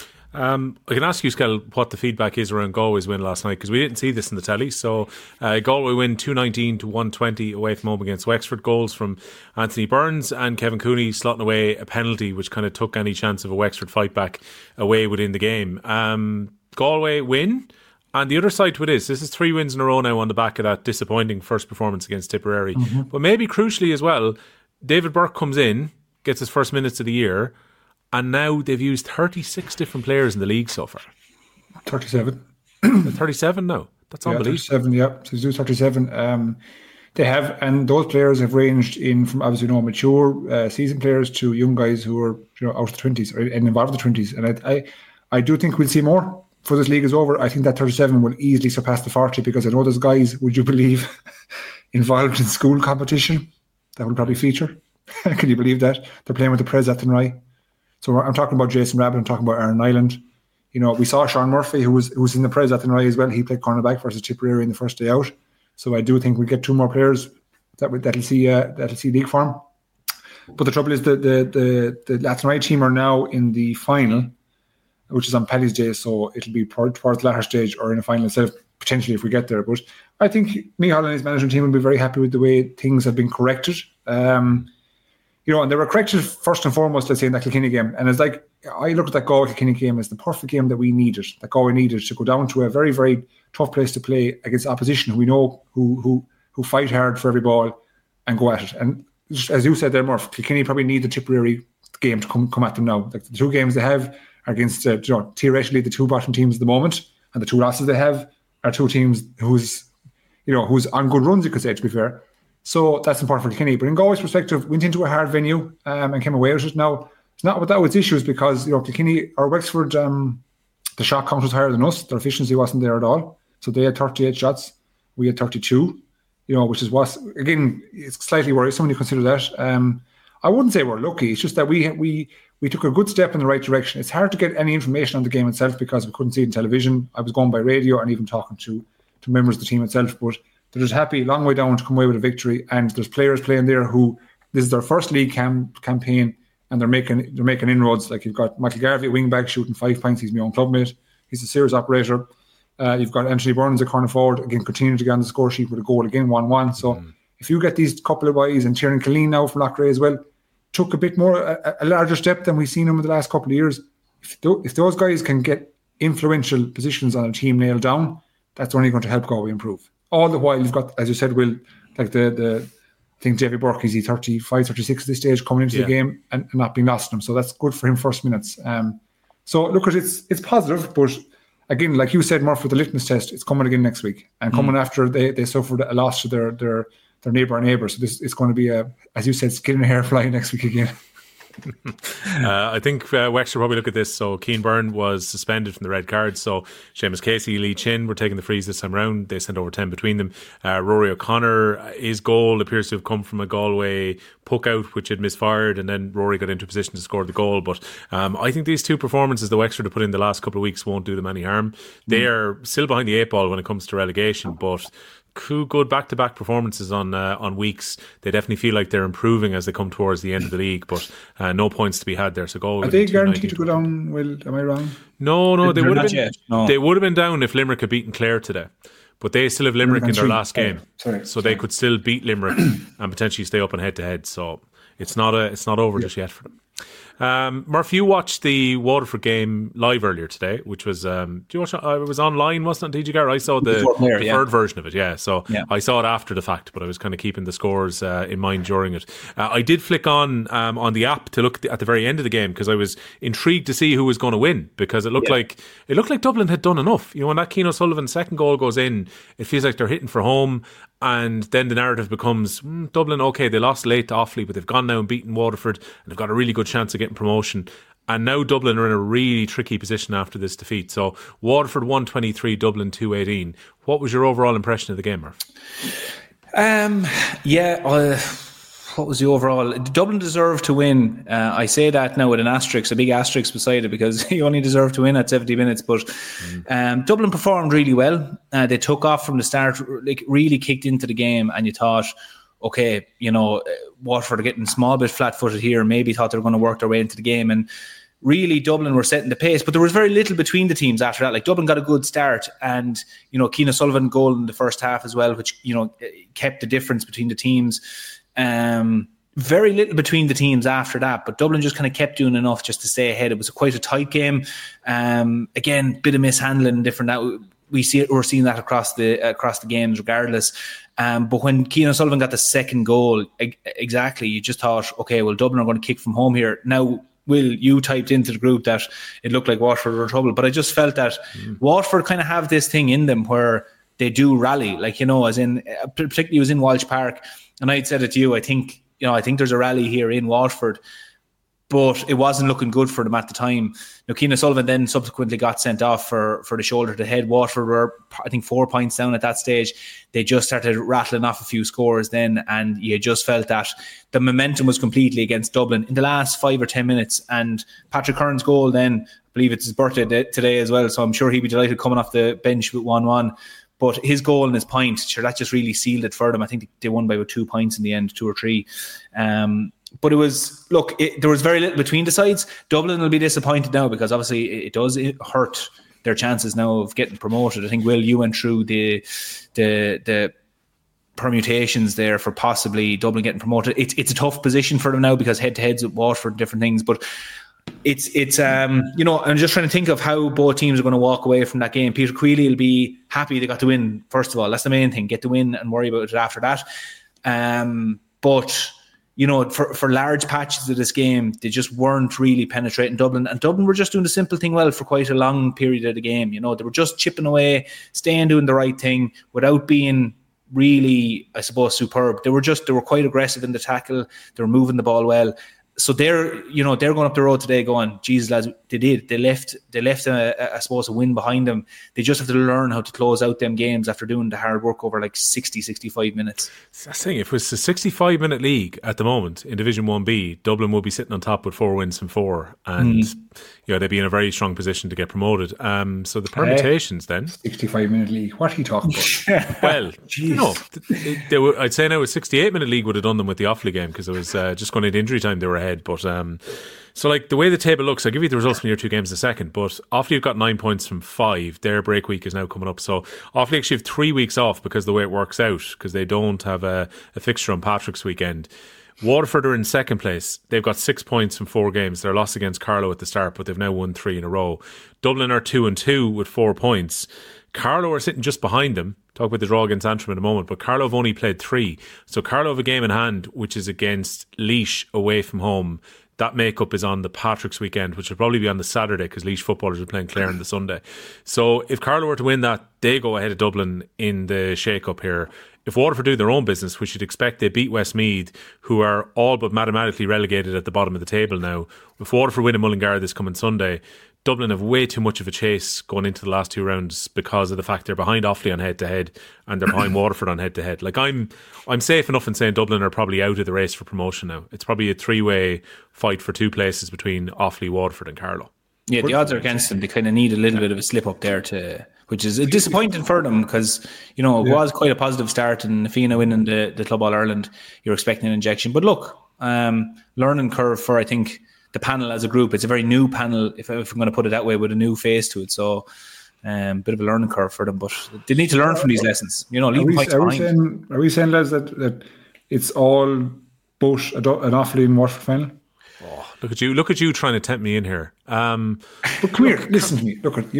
I can ask you, Skell, what the feedback is around Galway's win last night, because we didn't see this in the telly. So Galway win 219-120 away from home against Wexford. Goals from Anthony Burns and Kevin Cooney slotting away a penalty which kind of took any chance of a Wexford fight back away within the game. Galway win. And the other side to it is, this is 3 wins in a row now on the back of that disappointing first performance against Tipperary. Mm-hmm. But maybe crucially as well, David Burke comes in, gets his first minutes of the year, and now they've used 36 different players in the league so far. 37. 37 now? That's unbelievable. 37, yeah. So they do 37. They have, and those players have ranged in from obviously mature seasoned players to young guys who are out of the 20s and involved in the 20s. And I do think we'll see more before this league is over. I think that 37 will easily surpass the 40, because I know there's guys, would you believe, involved in school competition that will probably feature. Can you believe that? They're playing with the Pres Athenry. So I'm talking about Jason Rabbit, I'm talking about Aaron Nyland. We saw Sean Murphy, who was in the Pres Athenry as well. He played cornerback versus Tipperary in the first day out. So I do think we get 2 more players that'll see league form. But the trouble is the Athenry team are now in the final, which is on Paddy's Day, so it'll be towards the latter stage or in a final itself, potentially, if we get there. But I think Micheál and his management team will be very happy with the way things have been corrected. And they were corrected first and foremost, let's say, in that Kilkenny game. And it's like, I looked at that Galway Kilkenny game as the perfect game that we needed, that Galway needed to go down to a very, very tough place to play against opposition who we know who fight hard for every ball and go at it. And just, as you said there, Murph, Kilkenny probably need the Tipperary game to come at them now. Like, the 2 games they have are against, theoretically, the 2 bottom teams at the moment, and the 2 losses they have are 2 teams who's on good runs, you could say, to be fair. So that's important for Kilkenny. But in Galway's perspective, went into a hard venue and came away with it. Now, it's not without its issues, because Kilkenny or Wexford the shot count was higher than us. Their efficiency wasn't there at all. So they had 38 shots. We had 32, which is what, again, it's slightly worrisome when you consider that. I wouldn't say we're lucky. It's just that we took a good step in the right direction. It's hard to get any information on the game itself because we couldn't see it on television. I was going by radio and even talking to members of the team itself. But they're just happy, long way down, to come away with a victory. And there's players playing there who, this is their first league campaign, and they're making inroads. Like, you've got Michael Garvey, wing back, shooting 5 points. He's my own clubmate. He's a serious operator. You've got Anthony Burns, a corner forward, again, continuing to get on the score sheet with a goal again, 1-1. So if you get these couple of boys, and Tiernan Killeen now from Loughrea as well, took a bit more, a larger step than we've seen him in the last couple of years. If those guys can get influential positions on a team nailed down, that's only going to help Galway improve. All the while, you've got, as you said, Will, like I think Davy Burke, is he 35, 36 at this stage, coming into the game and not being lost in him. So that's good for him first minutes. So look, it's positive, but again, like you said, Murph, with the litmus test, it's coming again next week, and coming after they suffered a loss to their neighbour. So it's going to be as you said, skin and hair flying next week again. I think Wexford probably look at this. So Keane Byrne was suspended from the red card. So Seamus Casey, Lee Chin were taking the frees this time round. They sent over 10 between them. Rory O'Connor, his goal appears to have come from a Galway puck out which had misfired, and then Rory got into a position to score the goal. But I think these two performances that Wexford have put in the last couple of weeks won't do them any harm. They are still behind the 8 ball when it comes to relegation, but two good back-to-back performances on weeks. They definitely feel like they're improving as they come towards the end of the league, but no points to be had there. So go. Are they guaranteed to go down? Will, am I wrong? No, they would have been. No. They would have been down if Limerick had beaten Clare today, but they still have Limerick in their last game, so they could still beat Limerick and potentially stay up on head-to-head. So it's not over just yet for them. Murph, you watched the Waterford game live earlier today, which was do you watch it? It was online, wasn't it, DG? I saw the third version of it, so I saw it after the fact, but I was kind of keeping the scores in mind during it. I did flick on the app to look at the very end of the game because I was intrigued to see who was going to win, because it looked like Dublin had done enough. When that Keane O'Sullivan second goal goes in, it feels like they're hitting for home. And then the narrative becomes Dublin, okay, they lost late to Offaly, but they've gone now and beaten Waterford, and they've got a really good chance of getting promotion. And now Dublin are in a really tricky position after this defeat. So Waterford 123, Dublin 218. What was your overall impression of the game, Murph? What was the overall? Dublin deserved to win. I say that now with an asterisk, a big asterisk beside it, because you only deserve to win at 70 minutes. But Dublin performed really well. They took off from the start, like really kicked into the game, and you thought, okay, Waterford are getting a small bit flat-footed here. Maybe thought they were going to work their way into the game, and really Dublin were setting the pace. But there was very little between the teams after that. Like, Dublin got a good start, and Keane O'Sullivan goal in the first half as well, which kept the difference between the teams. Very little between the teams after that, but Dublin just kind of kept doing enough just to stay ahead. It was quite a tight game. Again, bit of mishandling and different. That we're seeing that across the games, regardless. But when Keane O'Sullivan got the second goal, exactly, you just thought, okay, well, Dublin are going to kick from home here. Now, Will, you typed into the group that it looked like Waterford were in trouble, but I just felt that Waterford kind of have this thing in them where they do rally, as in, particularly it was in Walsh Park. And I'd said it to you, I think there's a rally here in Waterford, but it wasn't looking good for them at the time. Keane O'Sullivan then subsequently got sent off for the shoulder to head. Waterford were, I think, 4 points down at that stage. They just started rattling off a few scores then, and you just felt that the momentum was completely against Dublin in the last 5 or 10 minutes. And Patrick Hearn's goal then, I believe it's his birthday today as well, so I'm sure he'd be delighted coming off the bench with 1-1. But his goal and his point, that just really sealed it for them. I think they won by about 2 points in the end, 2 or 3. But it was, there was very little between the sides. Dublin will be disappointed now because obviously it does hurt their chances now of getting promoted. I think, Will, you went through the permutations there for possibly Dublin getting promoted. It's a tough position for them now because head-to-heads with Waterford, different things. But it's I'm just trying to think of how both teams are going to walk away from that game. Peter Queally will be happy they got the win, first of all. That's the main thing, get the win and worry about it after that. But for large patches of this game, they just weren't really penetrating Dublin, and Dublin were just doing the simple thing well for quite a long period of the game. They were just chipping away, staying doing the right thing without being really, I suppose, superb. They were quite aggressive in the tackle. They were moving the ball well. So they're going up the road today going, Jesus lads, they left I suppose a win behind them. They just have to learn how to close out them games after doing the hard work over like 65 minutes. That's the thing, if it was a 65-minute league at the moment in Division 1B, Dublin would be sitting on top with 4 wins from 4, and they'd be in a very strong position to get promoted. So the permutations then 65-minute league, what are you talking about? Well, I'd say now a 68-minute league would have done them with the Offaly game, because it was just going into injury time they were ahead. But so like the way the table looks, I'll give you the results from your 2 games in a second, but Offaly have got 9 points from 5. Their break week is now coming up, so Offaly actually have 3 weeks off because of the way it works out, because they don't have a fixture on Patrick's weekend. Waterford are in second place. They've got 6 points from 4 games. They're lost against Carlow at the start, but they've now won 3 in a row. Dublin are 2-2 with 4 points. Carlow are sitting just behind them. Talk about the draw against Antrim in a moment, but Carlow have only played 3. So Carlow have a game in hand, which is against Laois away from home. That makeup is on the Patrick's weekend, which will probably be on the Saturday, because Laois footballers are playing Clare on the Sunday. So if Carlow were to win that, they go ahead of Dublin in the shake-up here. If Waterford do their own business, which you'd expect, they beat Westmeath, who are all but mathematically relegated at the bottom of the table now. If Waterford win in Mullingar this coming Sunday, Dublin have way too much of a chase going into the last 2 rounds because of the fact they're behind Offaly on head-to-head and they're behind Waterford on head-to-head. Like I'm safe enough in saying Dublin are probably out of the race for promotion now. It's probably a 3-way fight for 2 places between Offaly, Waterford and Carlow. Yeah, the odds are against them. They kind of need a little bit of a slip up there, which is disappointing for them, because it was quite a positive start, and Fina winning the Club All Ireland, you're expecting an injection. But look, learning curve for, I think, the panel as a group. It's a very new panel, if I'm going to put it that way, with a new face to it. So bit of a learning curve for them, but they need to learn from these lessons. Are we saying, lads, that it's all both an Offaly and Waterford final? Oh, look at you trying to tempt me in here. But come here, listen to me. Look at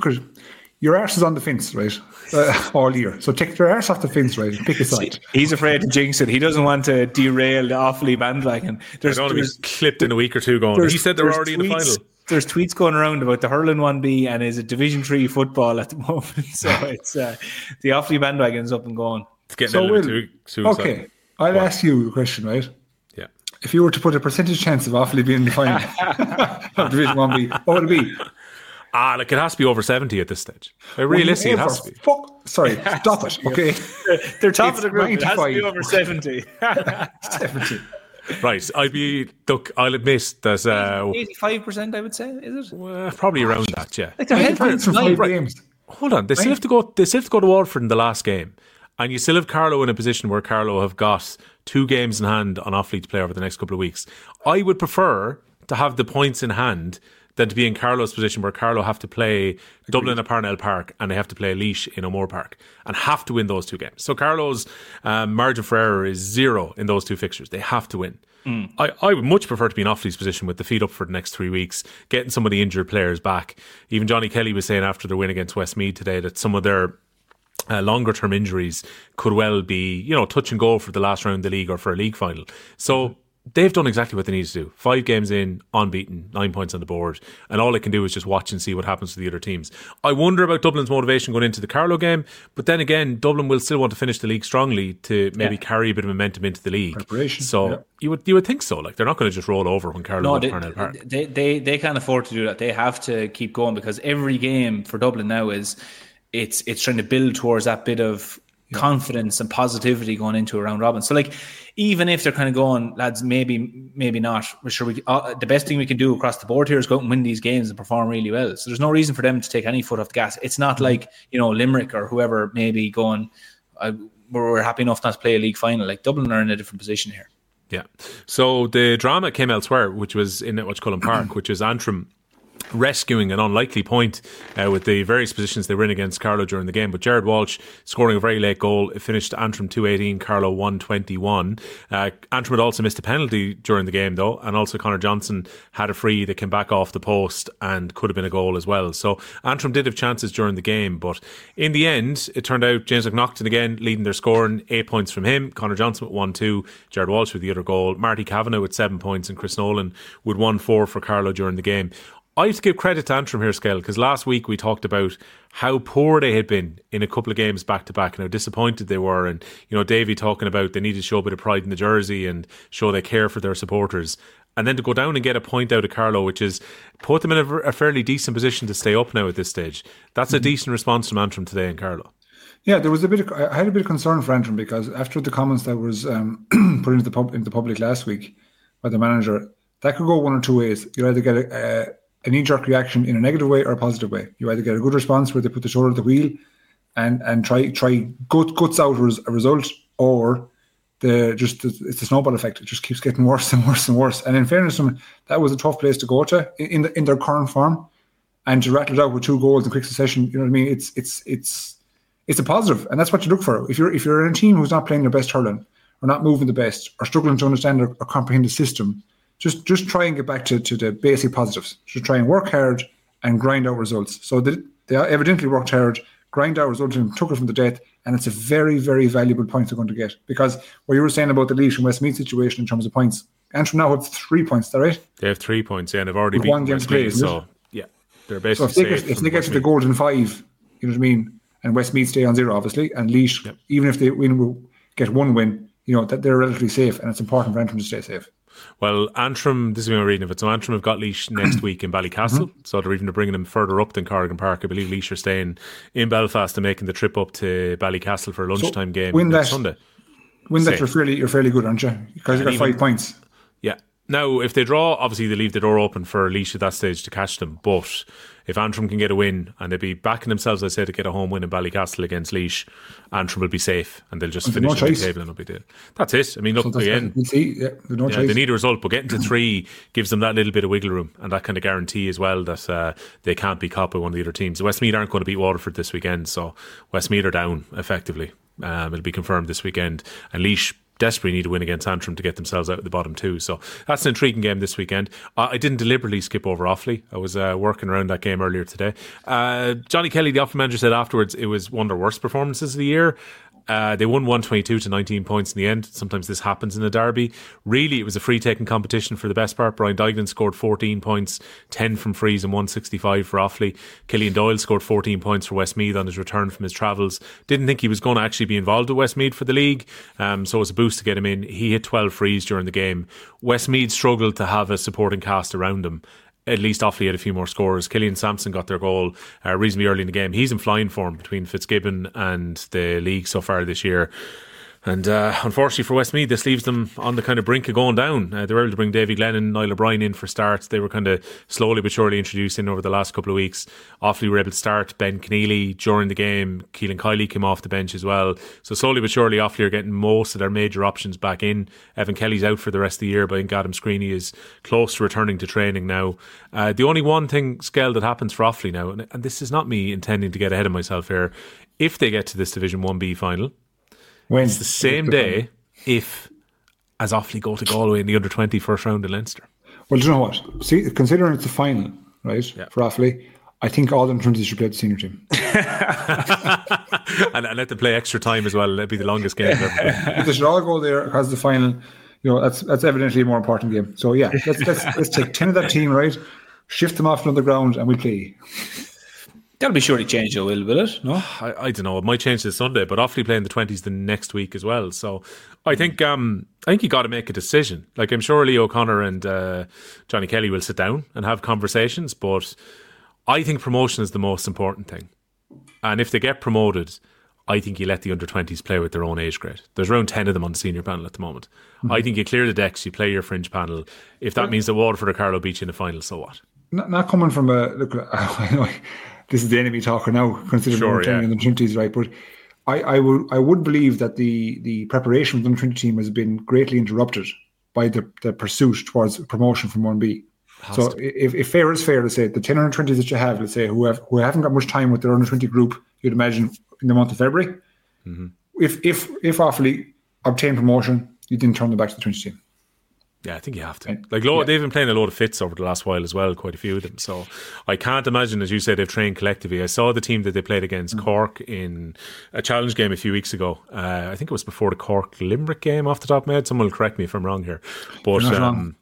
your arse is on the fence, right? All year. So take your arse off the fence, right? And pick a side. He's afraid to jinx it. He doesn't want to derail the Offaly bandwagon. They're going to be clipped in a week or 2 going. He said they're already in the final. There's tweets going around about the hurling 1B and is it Division 3 football at the moment. So it's the Offaly bandwagon's up and going. It's getting a little too okay, I'll ask you a question, right? Yeah. If you were to put a percentage chance of Offaly being in the final of Division 1B, what would it be? It has to be over 70 at this stage. Realistically, it has to be. Sorry, stop it. Okay, they're top of the group. It has to be over 70. 70. Right, I'll admit that 85%, I would say, is it? Probably around that, yeah. Like they're head points from 5 games. Hold on, they still have to go to Waterford in the last game, and you still have Carlow in a position where Carlow have got 2 games in hand on Offaly to play over the next couple of weeks. I would prefer to have the points in hand than to be in Carlow's position, where Carlow have to play Dublin at Parnell Park and they have to play Laois in O'Moore Park and have to win those 2 games. So Carlow's margin for error is 0 in those 2 fixtures. They have to win. I would much prefer to be in Offaly's position with the feet up for the next 3 weeks, getting some of the injured players back. Even Johnny Kelly was saying after their win against Westmeath today that some of their longer term injuries could well be, touch and go for the last round of the league or for a league final. So they've done exactly what they need to do. 5 games in, unbeaten, 9 points on the board, and all they can do is just watch and see what happens to the other teams. I wonder about Dublin's motivation going into the Carlow game, but then again, Dublin will still want to finish the league strongly to maybe carry a bit of momentum into the league. Preparation. So you would think so. Like, they're not going to just roll over when Carlow at Parnell Park. They can't afford to do that. They have to keep going, because every game for Dublin now is it's trying to build towards that bit of confidence and positivity going into a round robin. So like, even if they're kind of going, lads, maybe not, we're sure the best thing we can do across the board here is go out and win these games and perform really well. So there's no reason for them to take any foot off the gas. It's not like, Limerick or whoever maybe going, we're happy enough not to play a league final. Like, Dublin are in a different position here. Yeah. So the drama came elsewhere, which was in Cullen Park, which is Antrim rescuing an unlikely point with the various positions they were in against Carlow during the game. But Jared Walsh scoring a very late goal. It finished Antrim 218, Carlow 121. Antrim had also missed a penalty during the game, though, and also Conor Johnson had a free that came back off the post and could have been a goal as well. So Antrim did have chances during the game, but in the end, it turned out James McNaughton again leading their scoring, 8 points from him. Conor Johnson with 1-2, Jared Walsh with the other goal, Marty Kavanagh with 7 points, and Chris Nolan with 1-4 for Carlow during the game. I have to give credit to Antrim here, Skell, because last week we talked about how poor they had been in a couple of games back to back and how disappointed they were. And, Davy talking about they need to show a bit of pride in the jersey and show they care for their supporters. And then to go down and get a point out of Carlow, which is put them in a fairly decent position to stay up now at this stage. That's a decent response from Antrim today in Carlow. Yeah, there was I had a bit of concern for Antrim because after the comments that was put into the public last week by the manager, that could go one or two ways. You either get a knee-jerk reaction in a negative way or a positive way. You either get a good response where they put the shoulder to the wheel and try guts out a result, or it's a snowball effect. It just keeps getting worse and worse and worse. And in fairness to them, that was a tough place to go to in their current form, and to rattle it out with 2 goals in quick succession. You know what I mean? It's a positive, and that's what you look for. If you're in a team who's not playing their best hurling, or not moving the best, or struggling to understand or comprehend the system, just try and get back to the basic positives. Just try and work hard and grind out results. So they evidently worked hard, grind out results, and took it from the death. And it's a very, very valuable point they're going to get. Because what you were saying about the Laois and Westmeath situation in terms of points, Antrim now have 3 points, is that right? They have 3 points, yeah, and they've already beaten 1 game to play, so yeah, they're basically if they get to the golden 5, you know what I mean, and Westmeath stay on 0, obviously, and Laois, even if they get 1 win, that they're relatively safe, and it's important for Antrim to stay safe. Well, Antrim, this is what I'm reading of it. So Antrim have got Laois next week in Ballycastle. So they're even bringing them further up than Corrigan Park. I believe Laois are staying in Belfast and making the trip up to Ballycastle for a lunchtime game next Sunday. Win that, you're fairly good, aren't you? Because you've got 5 points. Yeah. Now, if they draw, obviously they leave the door open for Laois at that stage to catch them. But if Antrim can get a win, and they'll be backing themselves, I say, to get a home win in Ballycastle against Laois, Antrim will be safe and they'll just finish on the table and it'll be dead. That's it. I mean, look, again, they need a result, but getting to 3 gives them that little bit of wiggle room and that kind of guarantee as well that they can't be caught by one of the other teams. The Westmeath aren't going to beat Waterford this weekend, so Westmeath are down effectively. It'll be confirmed this weekend, and Laois desperately need to win against Antrim to get themselves out of the bottom 2. So that's an intriguing game this weekend. I didn't deliberately skip over Offaly. I was working around that game earlier today. Johnny Kelly, the Offaly manager, said afterwards it was one of their worst performances of the year. They won 122 to 19 points in the end. Sometimes this happens in a derby. Really, it was a free-taking competition for the best part. Brian Duignan scored 14 points, 10 from frees and 165 for Offaly. Killian Doyle scored 14 points for Westmeath on his return from his travels. Didn't think he was going to actually be involved with Westmeath for the league, so it was a boost to get him in. He hit 12 frees during the game. Westmeath struggled to have a supporting cast around him. At least Offaly had a few more scorers. Killian Sampson got their goal reasonably early in the game. He's in flying form between Fitzgibbon and the league so far this year. And unfortunately for Westmeath, this leaves them on the kind of brink of going down. They were able to bring Davy Glennon, Niall O'Brien in for starts. They were kind of slowly but surely introduced in over the last couple of weeks. Offaly were able to start Ben Keneally during the game. Keelan Kiley came off the bench as well. So slowly but surely Offaly are getting most of their major options back in. Evan Kelly's out for the rest of the year, but I think Adam Screeney is close to returning to training now. The only one thing, Skell, that happens for Offaly now, and this is not me intending to get ahead of myself here, if they get to this Division 1B final, it's the same day as Offaly go to Galway in the under-20 first round in Leinster. Well, do you know what? See, considering it's the final, right, for Offaly, I think all them 20s should play the senior team. and let them play extra time as well. That'd be the longest game ever. If they should all go there because the final, that's evidently a more important game. So yeah, let's take 10 of that team, right? Shift them off another ground and we'll play. That'll be surely changed a little, will it? No, I don't know. It might change this Sunday, but Offaly playing the 20s the next week as well. So I think you got to make a decision. Like, I'm sure Leo O'Connor and Johnny Kelly will sit down and have conversations, but I think promotion is the most important thing. And if they get promoted, I think you let the under-20s play with their own age grade. There's around 10 of them on the senior panel at the moment. Mm-hmm. I think you clear the decks, you play your fringe panel. If that means that Waterford or Carlow beat you in the final, so what? Not coming from I know this is the enemy talker now, considering we're playing in the 20s, right? But I would believe that the preparation of the 20 team has been greatly interrupted by the pursuit towards promotion from 1B. So if fair is fair to say, the 10 under 20s that you have, let's say, who haven't got much time with their under 20 group, you'd imagine in the month of February, if Offaly obtain promotion, you didn't turn them back to the 20 team. Yeah, I think you have to. They've been playing a load of fits over the last while as well, quite a few of them. So I can't imagine, as you said, they've trained collectively. I saw the team that they played against Cork in a challenge game a few weeks ago. I think it was before the Cork-Limerick game off the top of my head. Someone will correct me if I'm wrong here. But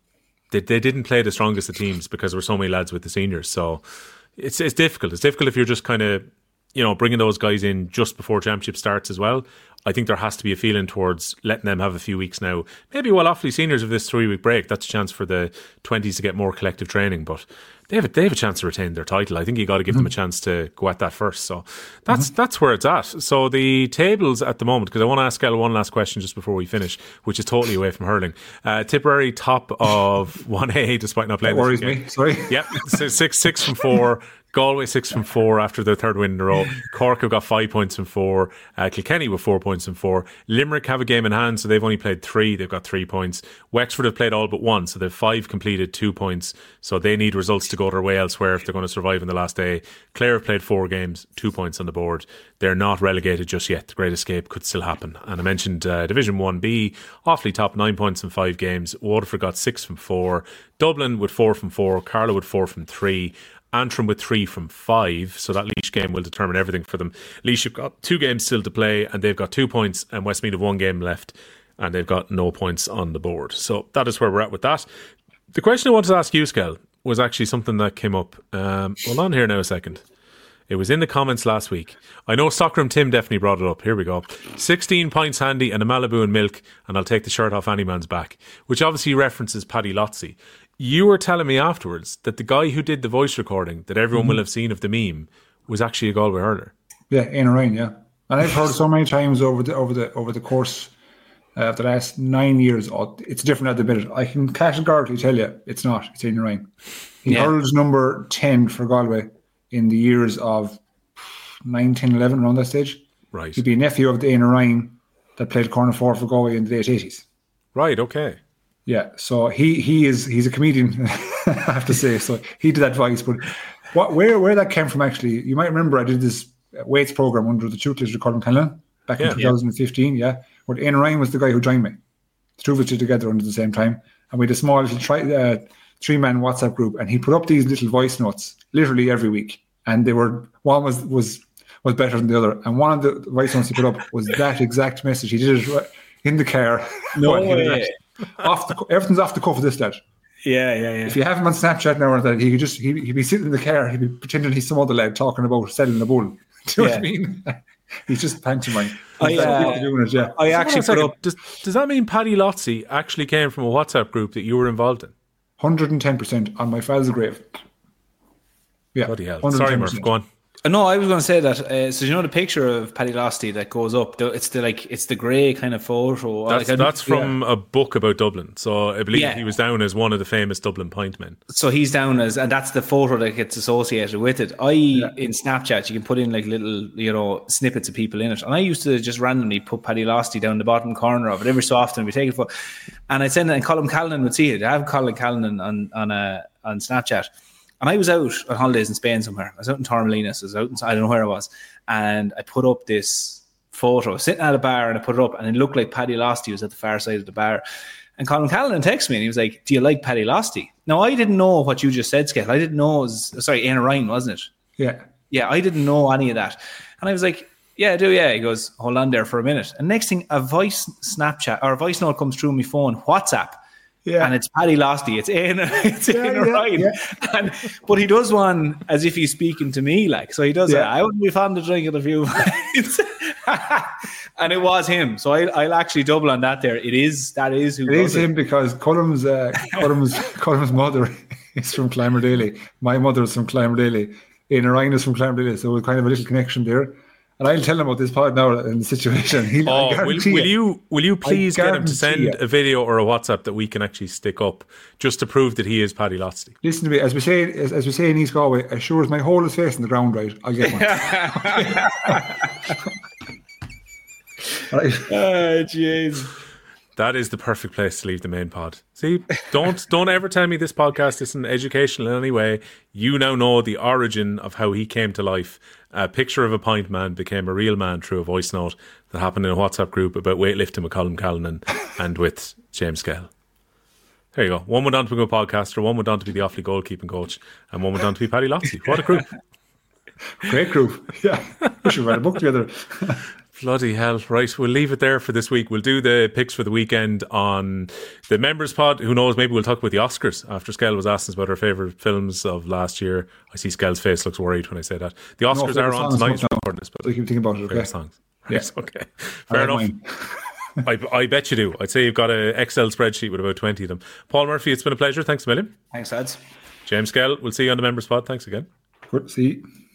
they didn't play the strongest of teams because there were so many lads with the seniors. So it's difficult. It's difficult if you're just kind of, bringing those guys in just before championship starts as well. I think there has to be a feeling towards letting them have a few weeks now. Maybe while Offaly seniors have this 3-week break, that's a chance for the 20s to get more collective training. But they have a chance to retain their title. I think you got to give them a chance to go at that first. So that's where it's at. So the tables at the moment, because I want to ask Elle one last question just before we finish, which is totally away from hurling. Tipperary top of 1A despite not playing. That worries me. Sorry. Yep, so 6 from 4. Galway 6 from 4 after their third win in a row. Cork have got 5 points from 4. Kilkenny with 4 points from 4. Limerick have a game in hand, so they've only played 3. They've got 3 points. Wexford have played all but 1, so they've 5 completed, 2 points. So they need results to go their way elsewhere if they're going to survive in the last day. Clare have played 4 games, 2 points on the board. They're not relegated just yet. The Great Escape could still happen. And I mentioned Division 1B, Offaly top 9 points in 5 games. Waterford got 6 from 4. Dublin with 4 from 4. Carlow with 4 from 3. Antrim with 3 from 5, so that Laois game will determine everything for them. Laois have got 2 games still to play, and they've got 2 points, and Westmeath have 1 game left, and they've got no points on the board. So that is where we're at with that. The question I wanted to ask you, Skell, was actually something that came up. Hold on here now a second. It was in the comments last week. I know Stockroom Tim definitely brought it up. Here we go. 16 pints handy and a Malibu and milk, and I'll take the shirt off any man's back, which obviously references Paddy Lotzi. You were telling me afterwards that the guy who did the voice recording that everyone will have seen of the meme was actually a Galway hurler. Yeah, Éanna Ryan, yeah. And I've heard so many times over the course of the last 9 years, it's different at the minute. I can categorically tell you it's not. It's Éanna Ryan. He hurled number 10 for Galway in the years of 9, 10, 11, around that stage. Right. He'd be a nephew of the Éanna Ryan that played corner forward for Galway in the late 80s. Right, okay. Yeah, so he's a comedian, I have to say. So he did that voice, but where that came from actually, you might remember I did this weights program under the tutelage of Colin Callan back in 2015. Yeah, where Éanna Ryan was the guy who joined me. The two of us did together under the same time, and we had a small little 3-man WhatsApp group, and he put up these little voice notes literally every week, and they were one was better than the other, and one of the voice notes he put up was that exact message. He did it in the car. No way. Everything's off the cuff of this lad. Yeah. If you have him on Snapchat now or that, he'd be sitting in the car, he'd be pretending he's some other lad talking about selling a bull. Do you know what I mean? He's just pantomime. I actually put up. Does that mean Paddy Lotzi actually came from a WhatsApp group that you were involved in? 110% on my father's grave. Yeah. Bloody hell. Sorry, Murph. Go on. No, I was going to say that. So you know the picture of Paddy Losty that goes up. It's the grey kind of photo. That's from a book about Dublin. So I believe he was down as one of the famous Dublin pint men. So he's down as, and that's the photo that gets associated with it. In Snapchat, you can put in like little snippets of people in it, and I used to just randomly put Paddy Losty down the bottom corner of it every so often. We take it for, and I'd send it, and Colin Callan would see it. I have Colin Callan on Snapchat. And I was out on holidays in Spain somewhere. I was out in Torremolinos. I don't know where I was. And I put up this photo, sitting at a bar, and I put it up, and it looked like Paddy Losty was at the far side of the bar. And Colin Callan texted me, and he was like, "Do you like Paddy Losty?" Now, I didn't know what you just said, Skell. I didn't know it was, Éanna Ryan, wasn't it? Yeah. Yeah, I didn't know any of that. And I was like, "Yeah, I do, yeah." He goes, "Hold on there for a minute." And next thing, a voice note comes through my phone, WhatsApp. Yeah. And it's Paddy Losty. It's Éanna Ryan. Yeah. But he does one as if he's speaking to me, like. So he does I wouldn't be fond of drinking a few wines. And it was him. So I'll actually double on that there. That is who it is him, because Colum's mother is from Clonmerdaley. My mother is from Clonmerdaley. Éanna Ryan is from Clonmerdaley. So we're kind of a little connection there. And I'll tell him about this pod now in the situation. Will you please get him to send a video or a WhatsApp that we can actually stick up just to prove that he is Paddy Losty? Listen to me, as we say in East Galway, as sure as my hole is facing the ground, right, I'll get one. Right. Oh, jeez. That is the perfect place to leave the main pod. See, don't ever tell me this podcast isn't educational in any way. You now know the origin of how he came to life. A picture of a pint man became a real man through a voice note that happened in a WhatsApp group about weightlifting with Colin Callan and with James Skell. There you go. One went on to become a podcaster, one went on to be the Offaly goalkeeping coach, and one went on to be Paddy Losty. What a group. Great group. Yeah. We should write a book together. Bloody hell. Right, we'll leave it there for this week. We'll do the picks for the weekend on the members pod. Who knows, maybe we'll talk about the Oscars after Skell was asking us about our favourite films of last year. I see Skell's face looks worried when I say that. The Oscars are on tonight. So you can think about it, okay? Songs. Yes, okay. Fair enough. I bet you do. I'd say you've got an Excel spreadsheet with about 20 of them. Paul Murphy, it's been a pleasure. Thanks a million. Thanks, lads. James Skell, we'll see you on the members pod. Thanks again. Good. See you.